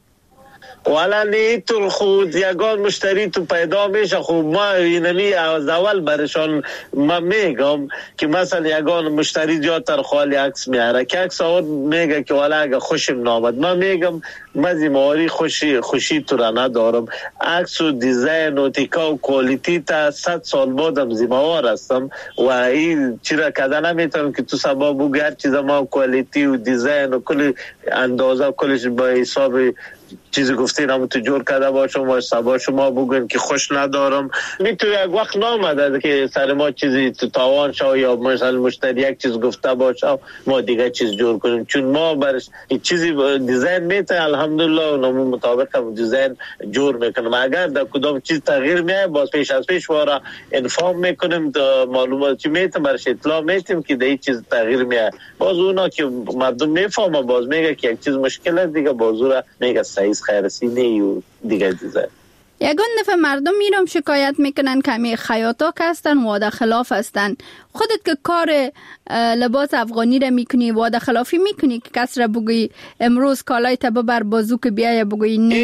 والا نیتون خود یگان مشتری تو پیدا میشه. خب ما اینمی از اول برشان ما میگم که مثلا یگان مشتری جاتر خالی عکس میاره که عکس آورد میگه که والا اگه خوشم نامد، ما میگم من زیماری خوشی تو را ندارم. عکس و دیزاین و تیکا و کوالیتی تا 100 سال بعدم زیموار هستم و این چرا کده نمیتونم که تو سبا بگو هر چیز ما کوالیتی و دیزاین و کل اندازه و کلش با حساب چیزی گفتین هم تو جور کرده باشم و سبا شما بگوین که خوش ندارم. میتو یک وقت نامده که سر ما چیزی تو تاوان شو یا مثلا مشتری یک چیز گفته باشه ما دیگه چیز جور کنیم، چون ما برش چیزی دیزاین میته الحمدلله و نمون مطابق هم دیزاین جور میکنم. اگر در کدام چیز تغییر میه باز پیش از پیش وارا انفارم میکنیم، معلوماتی میته برش اطلاع میتیم که در چیز تغییر میه. باز اونا که مردم میفهمه باز میگه که یک چیز مشکل است دیگه باز اون میگه صحیح خیرسی نیو دیگه دیزاین. یگان دفعه مردم میرم شکایت میکنن که همی خیاطا هستن وعده خلاف هستن. خودت که کار لباس افغانی را میکنی وعده خلافی میکنی که کس را بگوی امروز کالای تا ببر بازو که بیای بگوی نه؟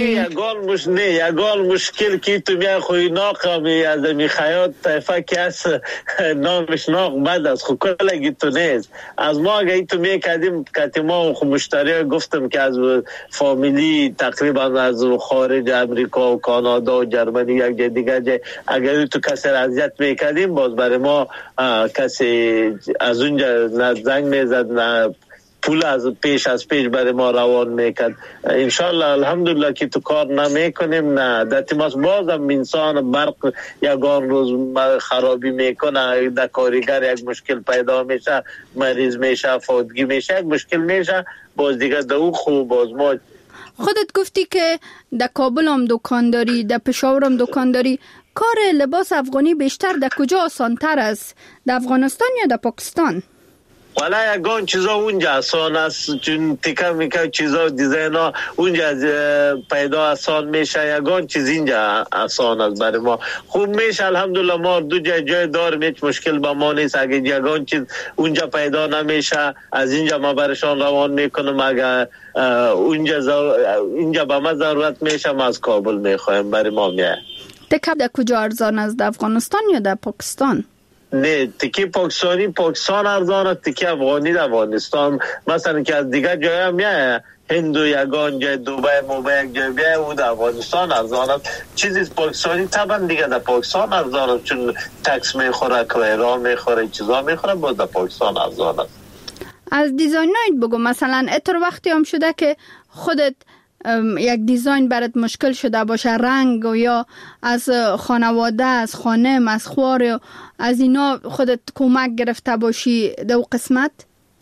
یگان مشکل که تو میای خوی ناقمی از می خیاط طیفه که از نامش ناق بد است خو کلگی تو نیست. از ما اگه تو میکردیم که ما خو مشتری گفتم که از فامیلی تقریبا از خارج امریکا و کانادا و جرمنی یک جای دیگه جای اگر تو کسی را اذیت میکردیم باز برای ما کسی از اونجا نه زنگ میزد نه پول از پیش برای ما روان میکرد. انشالله الحمدلله که تو کار نمیکنیم نه دتیماس بازم انسان برق یگان روز خرابی میکنه، در کارگر یک مشکل پیدا میشه، مریض میشه، فوتگی میشه، یک مشکل میشه، باز دیگه دو خوب باز ما. خودت گفتی که در کابل هم دکان داری، در پشاور هم دکان داری. کار لباس افغانی بیشتر در کجا آسان تر است؟ در افغانستان یا در پاکستان؟ والا یگان چیزا اونجا آسان است، چون تیکا میکا چیزا دیزاین ها اونجا پیدا آسان میشه. یگان چیز اینجا آسان است برای ما. خوب میشه الحمدلله. ما دو جای داریم، هیچ مشکل با ما نیست. اگه یگان چیز اونجا پیدا نمیشه از اینجا ما برشان روان میکنم. اگه اینجا با ما ضرورت میشه ما از کابل میخوایم برای ما میه. تکه در کجا ارزان است؟ در افغانستان یا در پاکستان؟ نه تکی پاکستان ارزان است، تکی افغانی در افغانستان. مثلا که از دیگه جای هم میه هندو یگان جای دوبای یک جای بیه او در افغانستان ارزان است. چیزی پاکستانی طبعا دیگه در پاکستان ارزان است، چون تکس میخوره، کرایه میخوره، چیزا میخوره، باز در پاکستان ارزان است. از دیزاینایت بگو، مثلا اتر وقتی هم شده که خودت یک دیزاین برات مشکل شده باشه، رنگ و یا از خانواده، از خانم، از خوار، از اینا خودت کمک گرفته باشی دو قسمت؟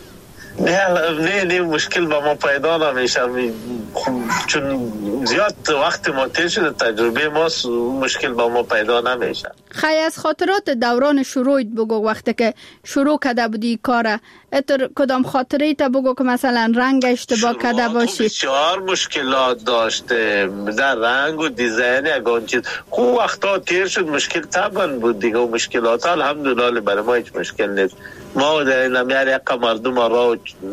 نه مشکل با ما پیدا نمیشه، چون زیاد وقت ما تیر شده، تجربه ما مشکل با ما پیدا نمیشه. خیلی از خاطرات دوران شروعت بگو، وقتی که شروع کرده بودی کاره، اتر کدام خاطره تا بگو که مثلا رنگ اشتباه کرده باشی؟ بسیار مشکلات داشته در رنگ و دیزاین یگان چیز. خوب وقتا تیر شد، مشکل طبعا بود دیگه و مشکلات الحمدلله برای ما هیچ مشکل نیست. ما در نمیار یک مردم را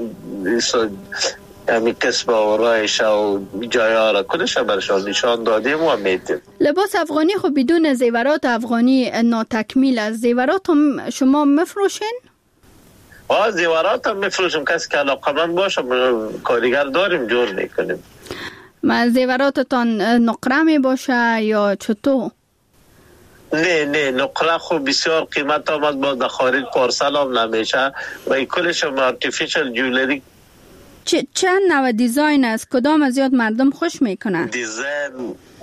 همی کسب و رایش و جایه را کلش برشان نشان دادیم و میتیم. لباس افغانی خب بدون زیورات افغانی ناتکمیل است. زیورات هم شما مفروشین؟ زیورات هم مفروشیم، کسی که علاقمند باشه کارگر داریم جور میکنیم. زیوراتتان نقره می باشه یا چطور؟ نه نقره خوب بسیار قیمت هم از باز در خارج پارسل هم نمیشه و این کلش هم آرتیفیشل جولری. چند نوع دیزاین است؟ کدام از زیاد مردم خوش میکنن؟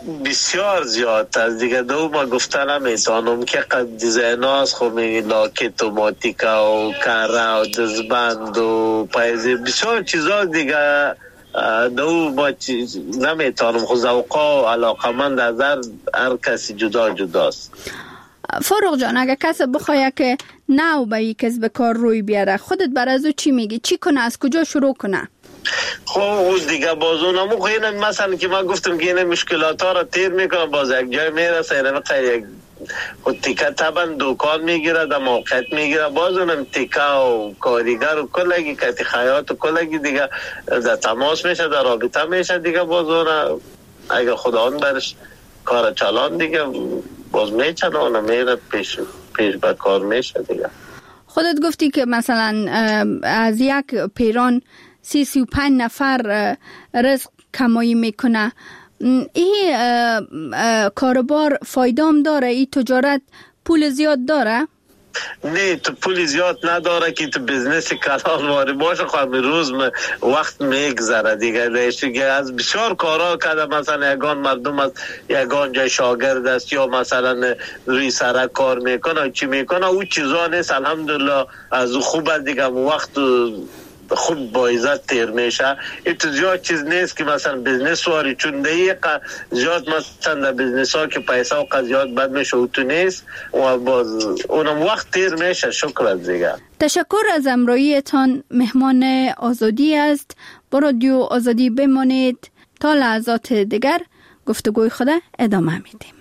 بسیار زیاد است دیگه. دو ما گفتن نمیتونم که قد دیزایناز خو میگی لاکت و ماتیکا و کارا و دزبند و پایزی بسیار چیزا دیگه. دو ما نمیتونم خو ذوقا و علاقمند از هر کسی جدا جداست. فاروق جان، اگه کسی بخواه که نو به یک کسب کار روی بیاره، خودت برای ازو چی میگی؟ چی کنه؟ از کجا شروع کنه؟ خب دیگه باز اونمو خیلی مثلا که من گفتم که این مشکلات ها را تیر میکنم، باز یک جای میرسه اینه یک تیکه تبن دکان میگیره در موقعیت میگیره، باز اونم تیکه و کاریگر و کلگی کتی خیاط و کلگی دیگه در تماس میشه، در رابطه میشه دیگه. باز اون اگه خدا اون برش کار چلان دیگه باز میچنه اونم میره پیش به کار میشه دیگه. خودت گفتی که مثلا از یک پیران 35 نفر رزق کمایی میکنه. این کاربار فایدام داره؟ این تجارت پول زیاد داره؟ نه، تو پول زیاد نداره که تو بزنس کلان واری باشه. خواهد روز وقت میگذره دیگه. از بسیار کارها کرده، مثلا یگان مردم از یگان جای شاگرد است یا مثلا روی سرک کار میکنه چی میکنه، او چیزا نیست. الحمدلله از خوب است دیگه، وقت خوب با عزت تیر میشه. این تو زیاد چیز نیست که مثلا بزنس واری، چون دقیقه زیاد مثلا در بزنس ها که پیسه و قضیات بد میشه او تو نیست و باز اونم وقت تیر میشه. شکر دیگه. تشکر از همراهیتان. مهمان آزادی است. با رادیو آزادی بمانید تا لحظات دیگر گفتگوی خود ادامه میدیم.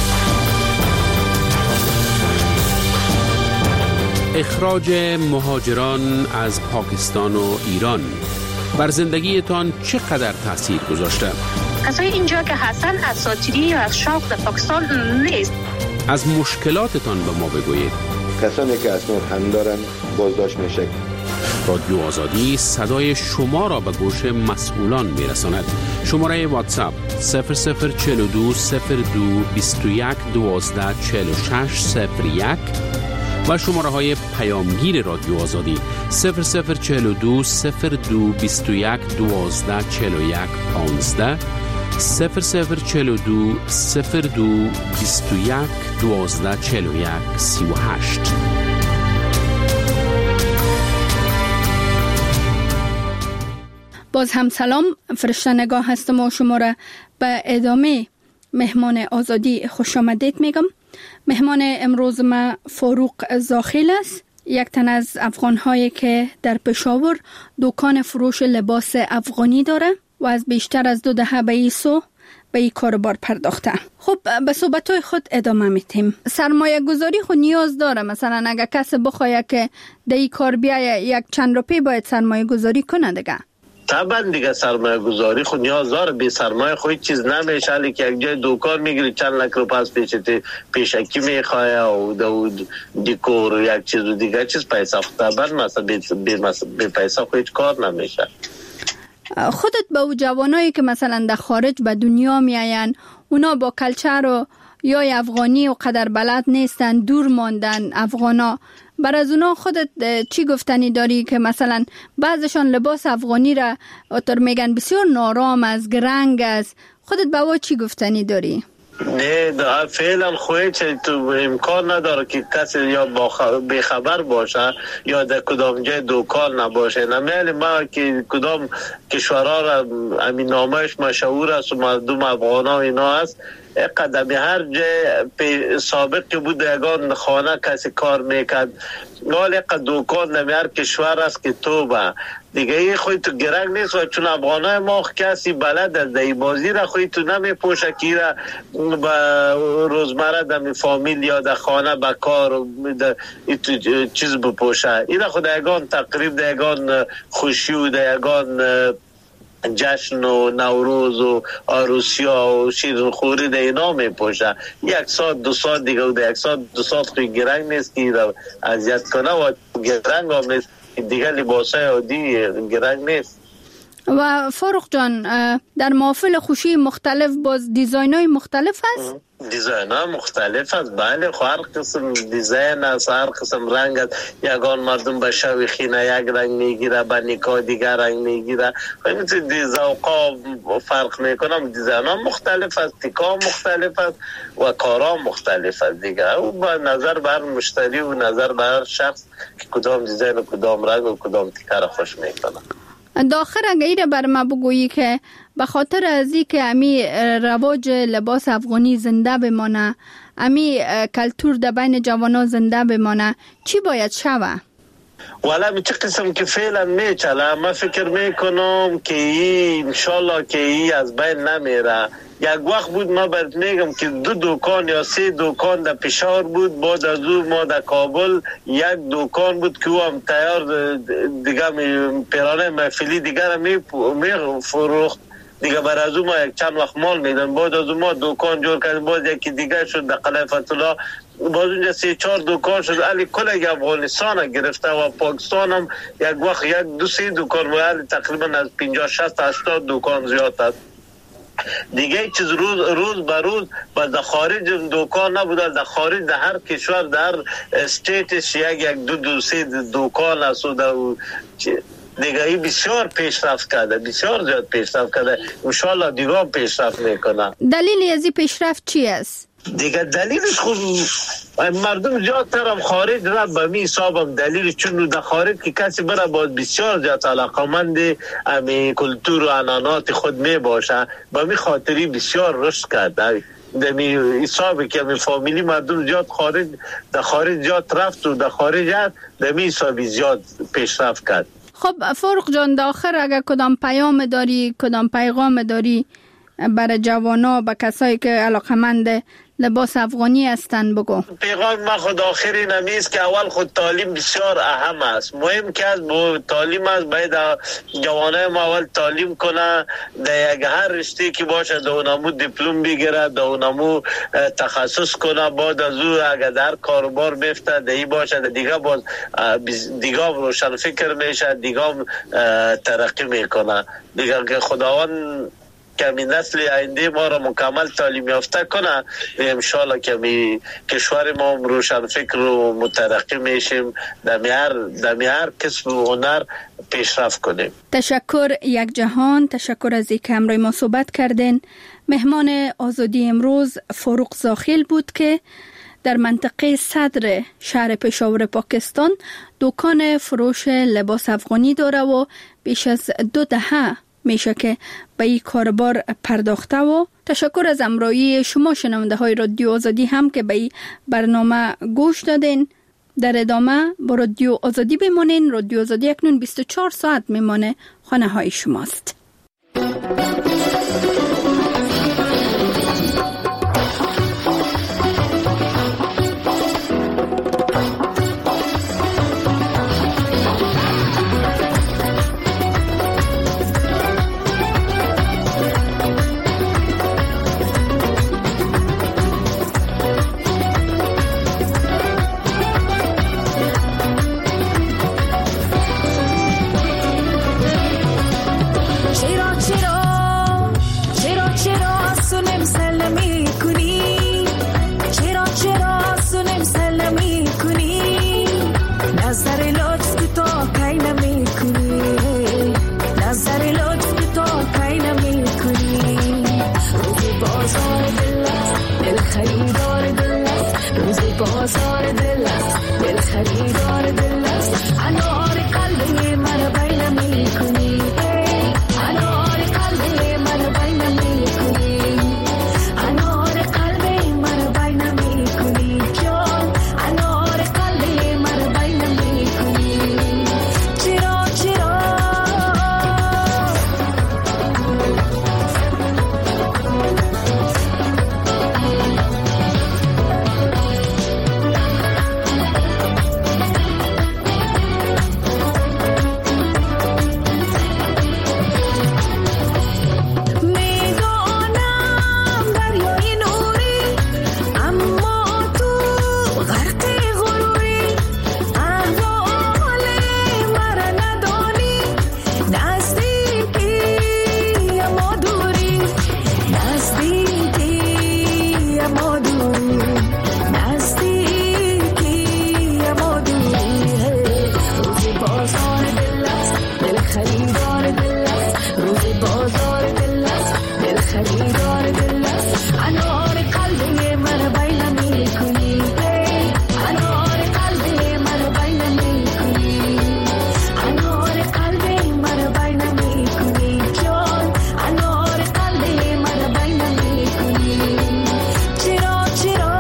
اخراج مهاجران از پاکستان و ایران بر زندگیتان چقدر تاثیر گذاشته؟ کسای اینجا که هستن اساطیری یا از شوق در پاکستان نیست. از مشکلاتتان به ما بگویید. کسانی که اسناد هم دارن بازداشت میشه. رادیو آزادی صدای شما را به گوش مسئولان میرساند. شماره واتساپ 0042 02 21 12 46 01 و شماره های پیامگیر رادیو آزادی 0042 02 21 12 41 15 0042 02 21 12 41 38. باز هم سلام، فرشته نگاه هستم و شما را به ادامه مهمان آزادی خوش آمدید میگم. مهمان امروز ما فاروق زاخیل است، یک تن از افغان‌هایی که در پشاور دکان فروش لباس افغانی داره و از بیشتر از 2 دهه به این کاربار پرداخته. خب به صحبت‌های خود ادامه میتیم. سرمایه گذاری خود نیاز داره؟ مثلا اگر کسی بخواد که در این کار بیایه یک چند روپی باید سرمایه گذاری کنه دیگه؟ طبعا دیگه سرمایه گذاری خود نیاز داره. بی سرمایه خود چیز نمیشه. علی که یک جای دکان میگیری چند لک رو پس پیشکی میخواه و دیکور و یک چیز و دیگه چیز پیسه خود طبعا مثلا بی پیسه خود هیچ کار نمیشه. خودت با او جوانایی که مثلا در خارج به دنیا میاین، اونا با کلچر و یا افغانی و قدر بلد نیستن، دور ماندن افغانا، بر از اونا خودت چی گفتنی داری که مثلا بعضشان لباس افغانی را اتر میگن بسیار نارام از گرنگ است، خودت با او چی گفتنی داری؟ نه فعلا خواهی تو امکان نداره که کسی یا بخبر باشه یا در کدام جای دکان نباشه. نمیلی ما که کدام کشورها را امین نامش مشهور است و مردم افغان ها اینا است، قدمی هر جای سابق که بود یگان خانه کسی کار میکرد ولی دکان نمی هر کشور است که تو با دیگه ای خوی تو گرنگ نیست و چون افغانای ما کسی بلد از دی بازی را خوی تو نمی پوشه که را با روزمره دمی فامیل یا در خانه با کار و چیز بپوشه. این خود یگان تقریب در یگان خوشی و در یگان جشن و نوروز و عروسیا و شیرینخوری در اینا می پوشه. 1 ساعت 2 ساعت دیگه و در 1 ساعت 2 ساعت خوی گرنگ نیست که را اذیت کنه و گرنگ هم نیست دیگه. لباسای عادی گرنگ نیست. و فاروق جان در محافل خوشی مختلف باز دیزاین های مختلف هست؟ دیزاین ها مختلف است، بله. هر قسم دیزاین است، هر قسم رنگ است. یگان مردم به شوی خینه یک رنگ میگیره، به نکاح دیگر رنگ میگیره. همین ذوقا فرق میکنه. دیزاین ها مختلف است، تیکا مختلف است و کارا مختلف است دیگه. او با نظر بر مشتری و نظر بر شخص که کدام دیزاین و کدام رنگ و کدام تیکا را خوش میکنه. داخل اگه ایره بر ما بگویی که به خاطر از این که امی رواج لباس افغانی زنده بمانه، امی کلتور در بین جوانا زنده بمانه، چی باید شوه؟ والا چه قسم که فعلا میچله، من فکر میکنم که این انشالله که این از بین نمیره. یک وقت بود ما برات میگم که 2 دکان یا 3 دکان در پشاور بود، بعد از او ما در کابل 1 دکان بود که او هم تیار دیگه پیرانه محفلی دیگر می فروخت دیگه. بر از او ما یک چند وقت مال میدن، بعد از او ما دکان جور کردیم، بعد یکی دیگه شد در قلعه فتح‌الله، باز اونجا 3-4 دکان شد. علی کل افغانستان گرفته و پاکستان هم یک وقت 1-2-3 دکان و علی تقریبا از 50-60-80 دکان زیاد است دیگه. چیز روز به روز در خارج دکان نبوده، در خارج در هر کشور در استیتش 1-2-3 دکان است و دیگه ای بسیار پیشرفت کرده، بسیار زیاد پیشرفت کرده. انشالله دیگه هم پیشرفت میکنه. دلیلی از این پیشرفت چی است؟ دیگه دلیلش خود مردم زیادتر هم خارج را به می حسابم دلیل، چون در خارج که کسی بره باید بسیار زیاد علاقمند امی کلتور و عنعنات خود می باشه، به می خاطری بسیار رشد کرده. دمی حسابی که می فامیلی مردم زیاد در خارج زیاد رفت و در خارج هست، دمی حسابی زیاد پیشرفت کرد. خب فاروق جان، داخل اگر کدام پیام داری، کدام پیغام داری برای جوانا، با کسایی که علاقمند لباس افغانی هستن بگو. پیغام ما خود آخری نمیست که اول خود تعلیم بسیار اهم است. مهم که از تعلیم است، باید جوانای ما اول تعلیم کنه، در یک هر رشته که باشه در اونمو دیپلم بگیره، در اونمو تخصص کنه، بعد از او اگر در کاروبار بیفته دهی باشه دیگه باز دیگه روشن فکر میشه، دیگه ترقی میکنه دیگه. که خداوند کمی نسل آینده ما را مکمل تعلیم یافته کنه، انشالله کمی کشور ما روشن فکر و مترقی میشیم، در هر کسب و هنر پیشرفت کنیم. تشکر یک جهان، تشکر از اینکه همراه ما صحبت کردین. مهمان آزادی امروز فاروق زاخیل بود که در منطقه صدر شهر پشاور پاکستان دکان فروش لباس افغانی داره و بیش از 2 دهه میشه که به این کاربار پرداخته. و تشکر از همراهی شما شنونده های رادیو آزادی هم که به این برنامه گوش دادین. در ادامه با رادیو آزادی بمانین. رادیو آزادی اکنون 24 ساعت میمانه خانه های شماست. خریدار دل است انوار قلب من بین میکنی انوار قلب من بین میکنی انوار قلب من بین میکنی جان انوار قلب من بین میکنی چرا چرا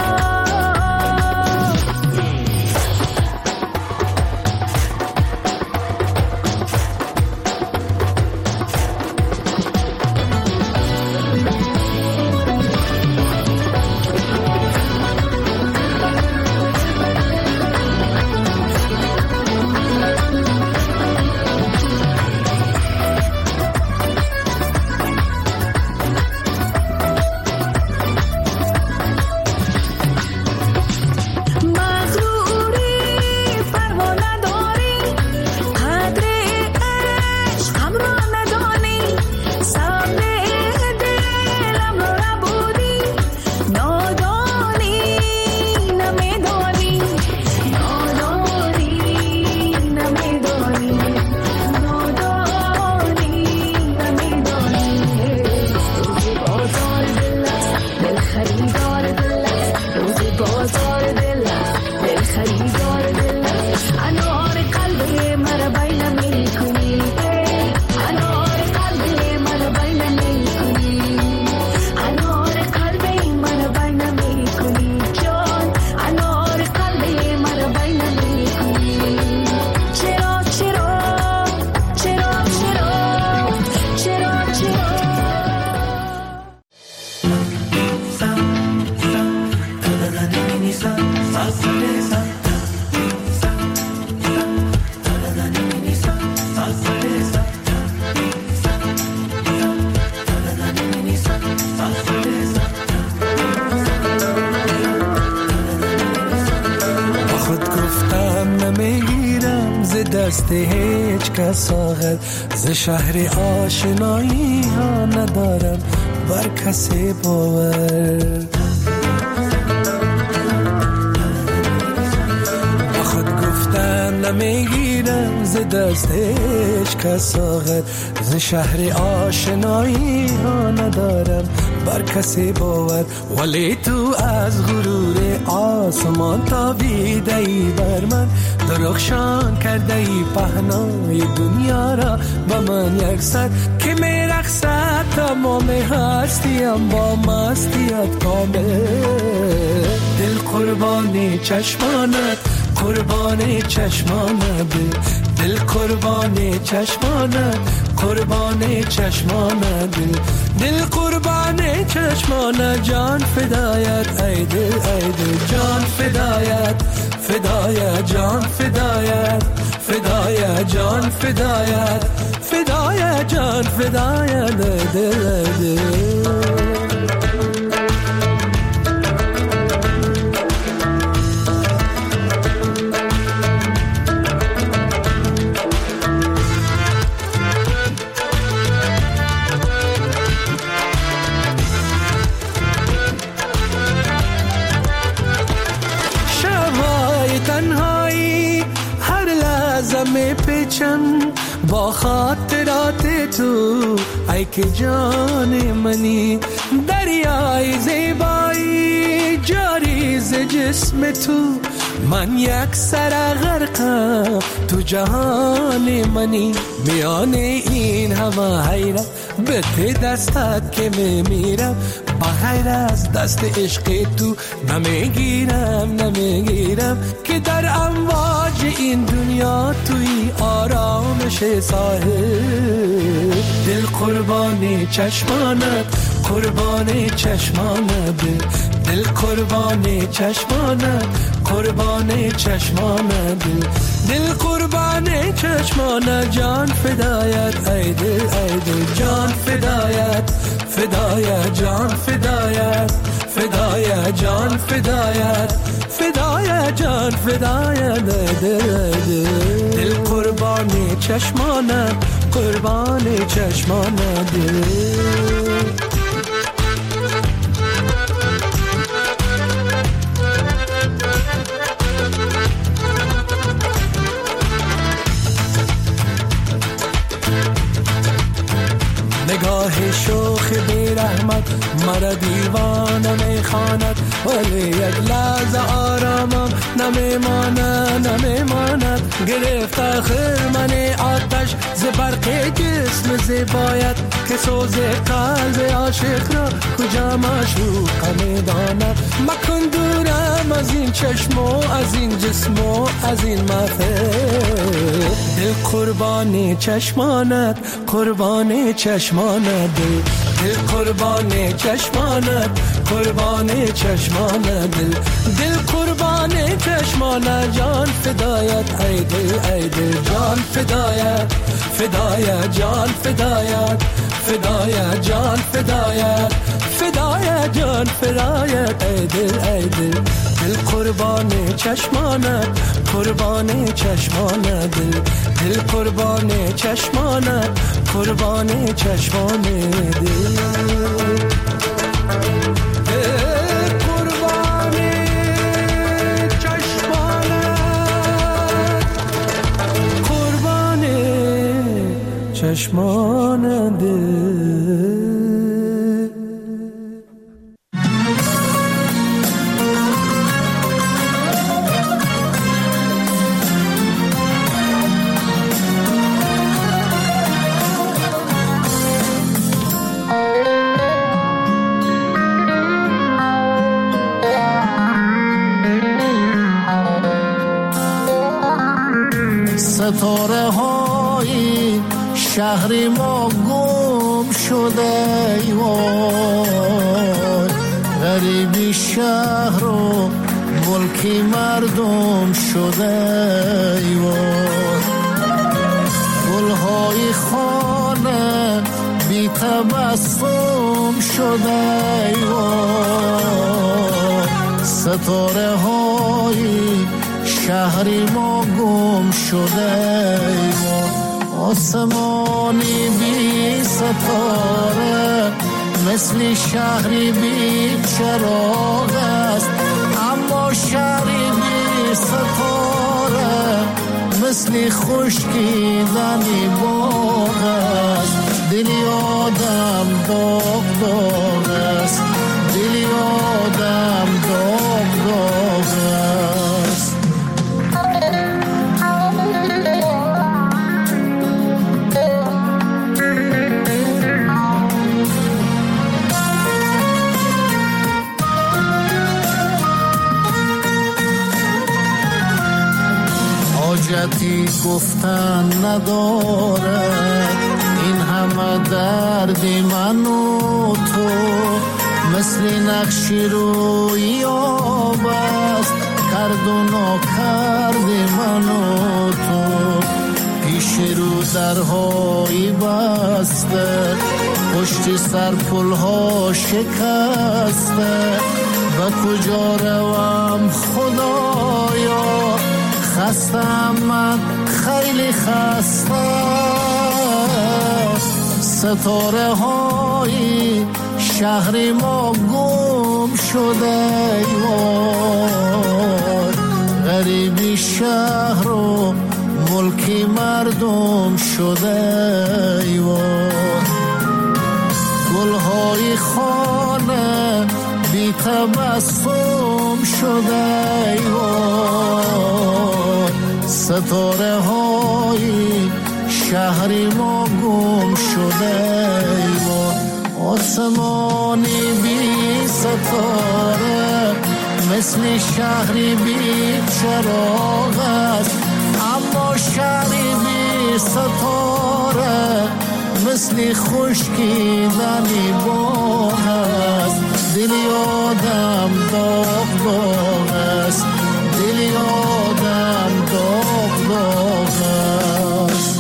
دست هیچ کس آخر ز شهر آشنایی ها ندارم بر کسی باور با خود گفتن نمیگیرم ز دست هیچ کس آخر ز شهر آشنایی ها ندارم بر کسی باور ولی تو از غرور آسمان تابیده ای بر من درخشان کرده ای پهنای دنیا را با من یکسر که میرقصد تمام هستیم با مستیت کامل دل قربانی چشمانت قربانی چشمانت دل قربانی چشمانت قربانی چشمانت دل قربانی چشمانت جان فدایت ای دل جان فدایت فدایت جان فدایت فدایت جان فدایت فدایت جان فدایت دل با خاطرات تو ای که جان منی دریای زیبایی جاری ز جسم تو من یک سر غرقم تو جهان منی میان این همه حیرت به ته دستت که میمیرم بغیر از دست عشق تو نمیگیرم که در امواج این دنیا توی آرامش ساحل دل قربانی چشمانت قربانی چشمانت دل قربانی چشمانت قربانی چشمانت دل قربانی چشمانت جان فدایت ای دل جان فدایت فدایت جان فدایت فدایت جان فدایت فدایت جان فدایت دل قربانی چشمانت قربانی چشمانت نگاه شوخ بی رحمت مرا دیوانه میخواند، ولی یک لحظه آرامم نمیماند. گرفت آخر من آتش ز برق جسم زیبایت، که سوز قلب عاشق را کجا معشوق میداند. مکن دورم از این چشم و از این جسم و از این محفل، دل قربان چشمانت، قربان چشمانت، دل قربان چشمانت، قربان چشمانت، دل قربان چشمانت. جان فدایت ای دل جان فدایت، فدایت جان فدایت، فدایت جان فدایت، فدایت جان فدایت ای دل دل قربان چشمانت، قربان چشمانت، دل قربان چشمانت، قربان چشمان دل. چشمان دل. ستاره های شهر ما گم شده، وای غریبی شهر و ملک مردم شده، وای گلهای خانه بی تبسم شده، وای ستاره های شهر ما گم شده، آسمانی بی ستاره مثل شهری بی چراغ است، اما شهری بی ستاره مثل خشکیدنی باغ است. دلی آدم داغ داغ است، دلی آدم داغ داغ است. حاجتی گفتن ندارد این همه درد من و تو، مثل نقشی روی آب است کرد و ناکرد من و تو. پیش رو درهای بسته، پشت سر پلها شکسته، و کجا روم خدایا، خستم من خیلی خسته. ستاره های شهر ما گم شده، وای غریبی شهر و ملک مردم شده، وای گلهای خانه بی تبسم شده، وای ستاره های شهر ما گم شده، وای آسمانی بی ستاره مثل شهری بی چراغ است، اما شهری بی ستاره مثل خشکیدنی باغ است. دلی آدم داغ داغ است، دلی آدم داغ داغ است.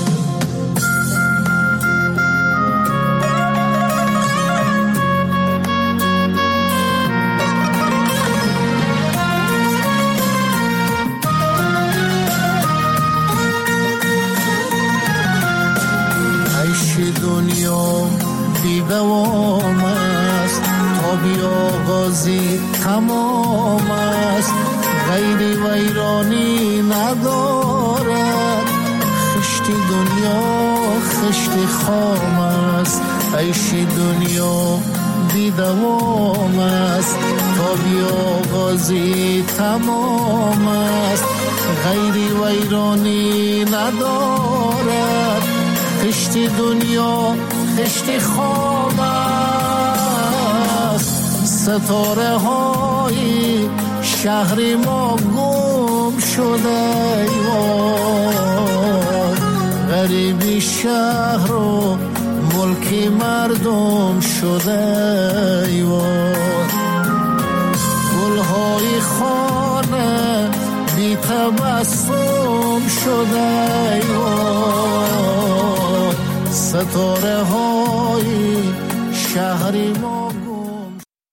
عیش دنیا بی دوام است، تا بیاغازی تمام است، غیری ویرانی ندارد. خشتی دنیا خشتی خام است، عیش دنیا بی دوام است، تا بیاغازی تمام است. غیری ویرانی ندارد، خشت دنیا خشت خواب است. ستاره های شهر ما گم شده ایوان، غریبی شهر و ملک مردم شده ایوان. گلهای خانه بی تبسم شده ایوان، ستاره های شهر ما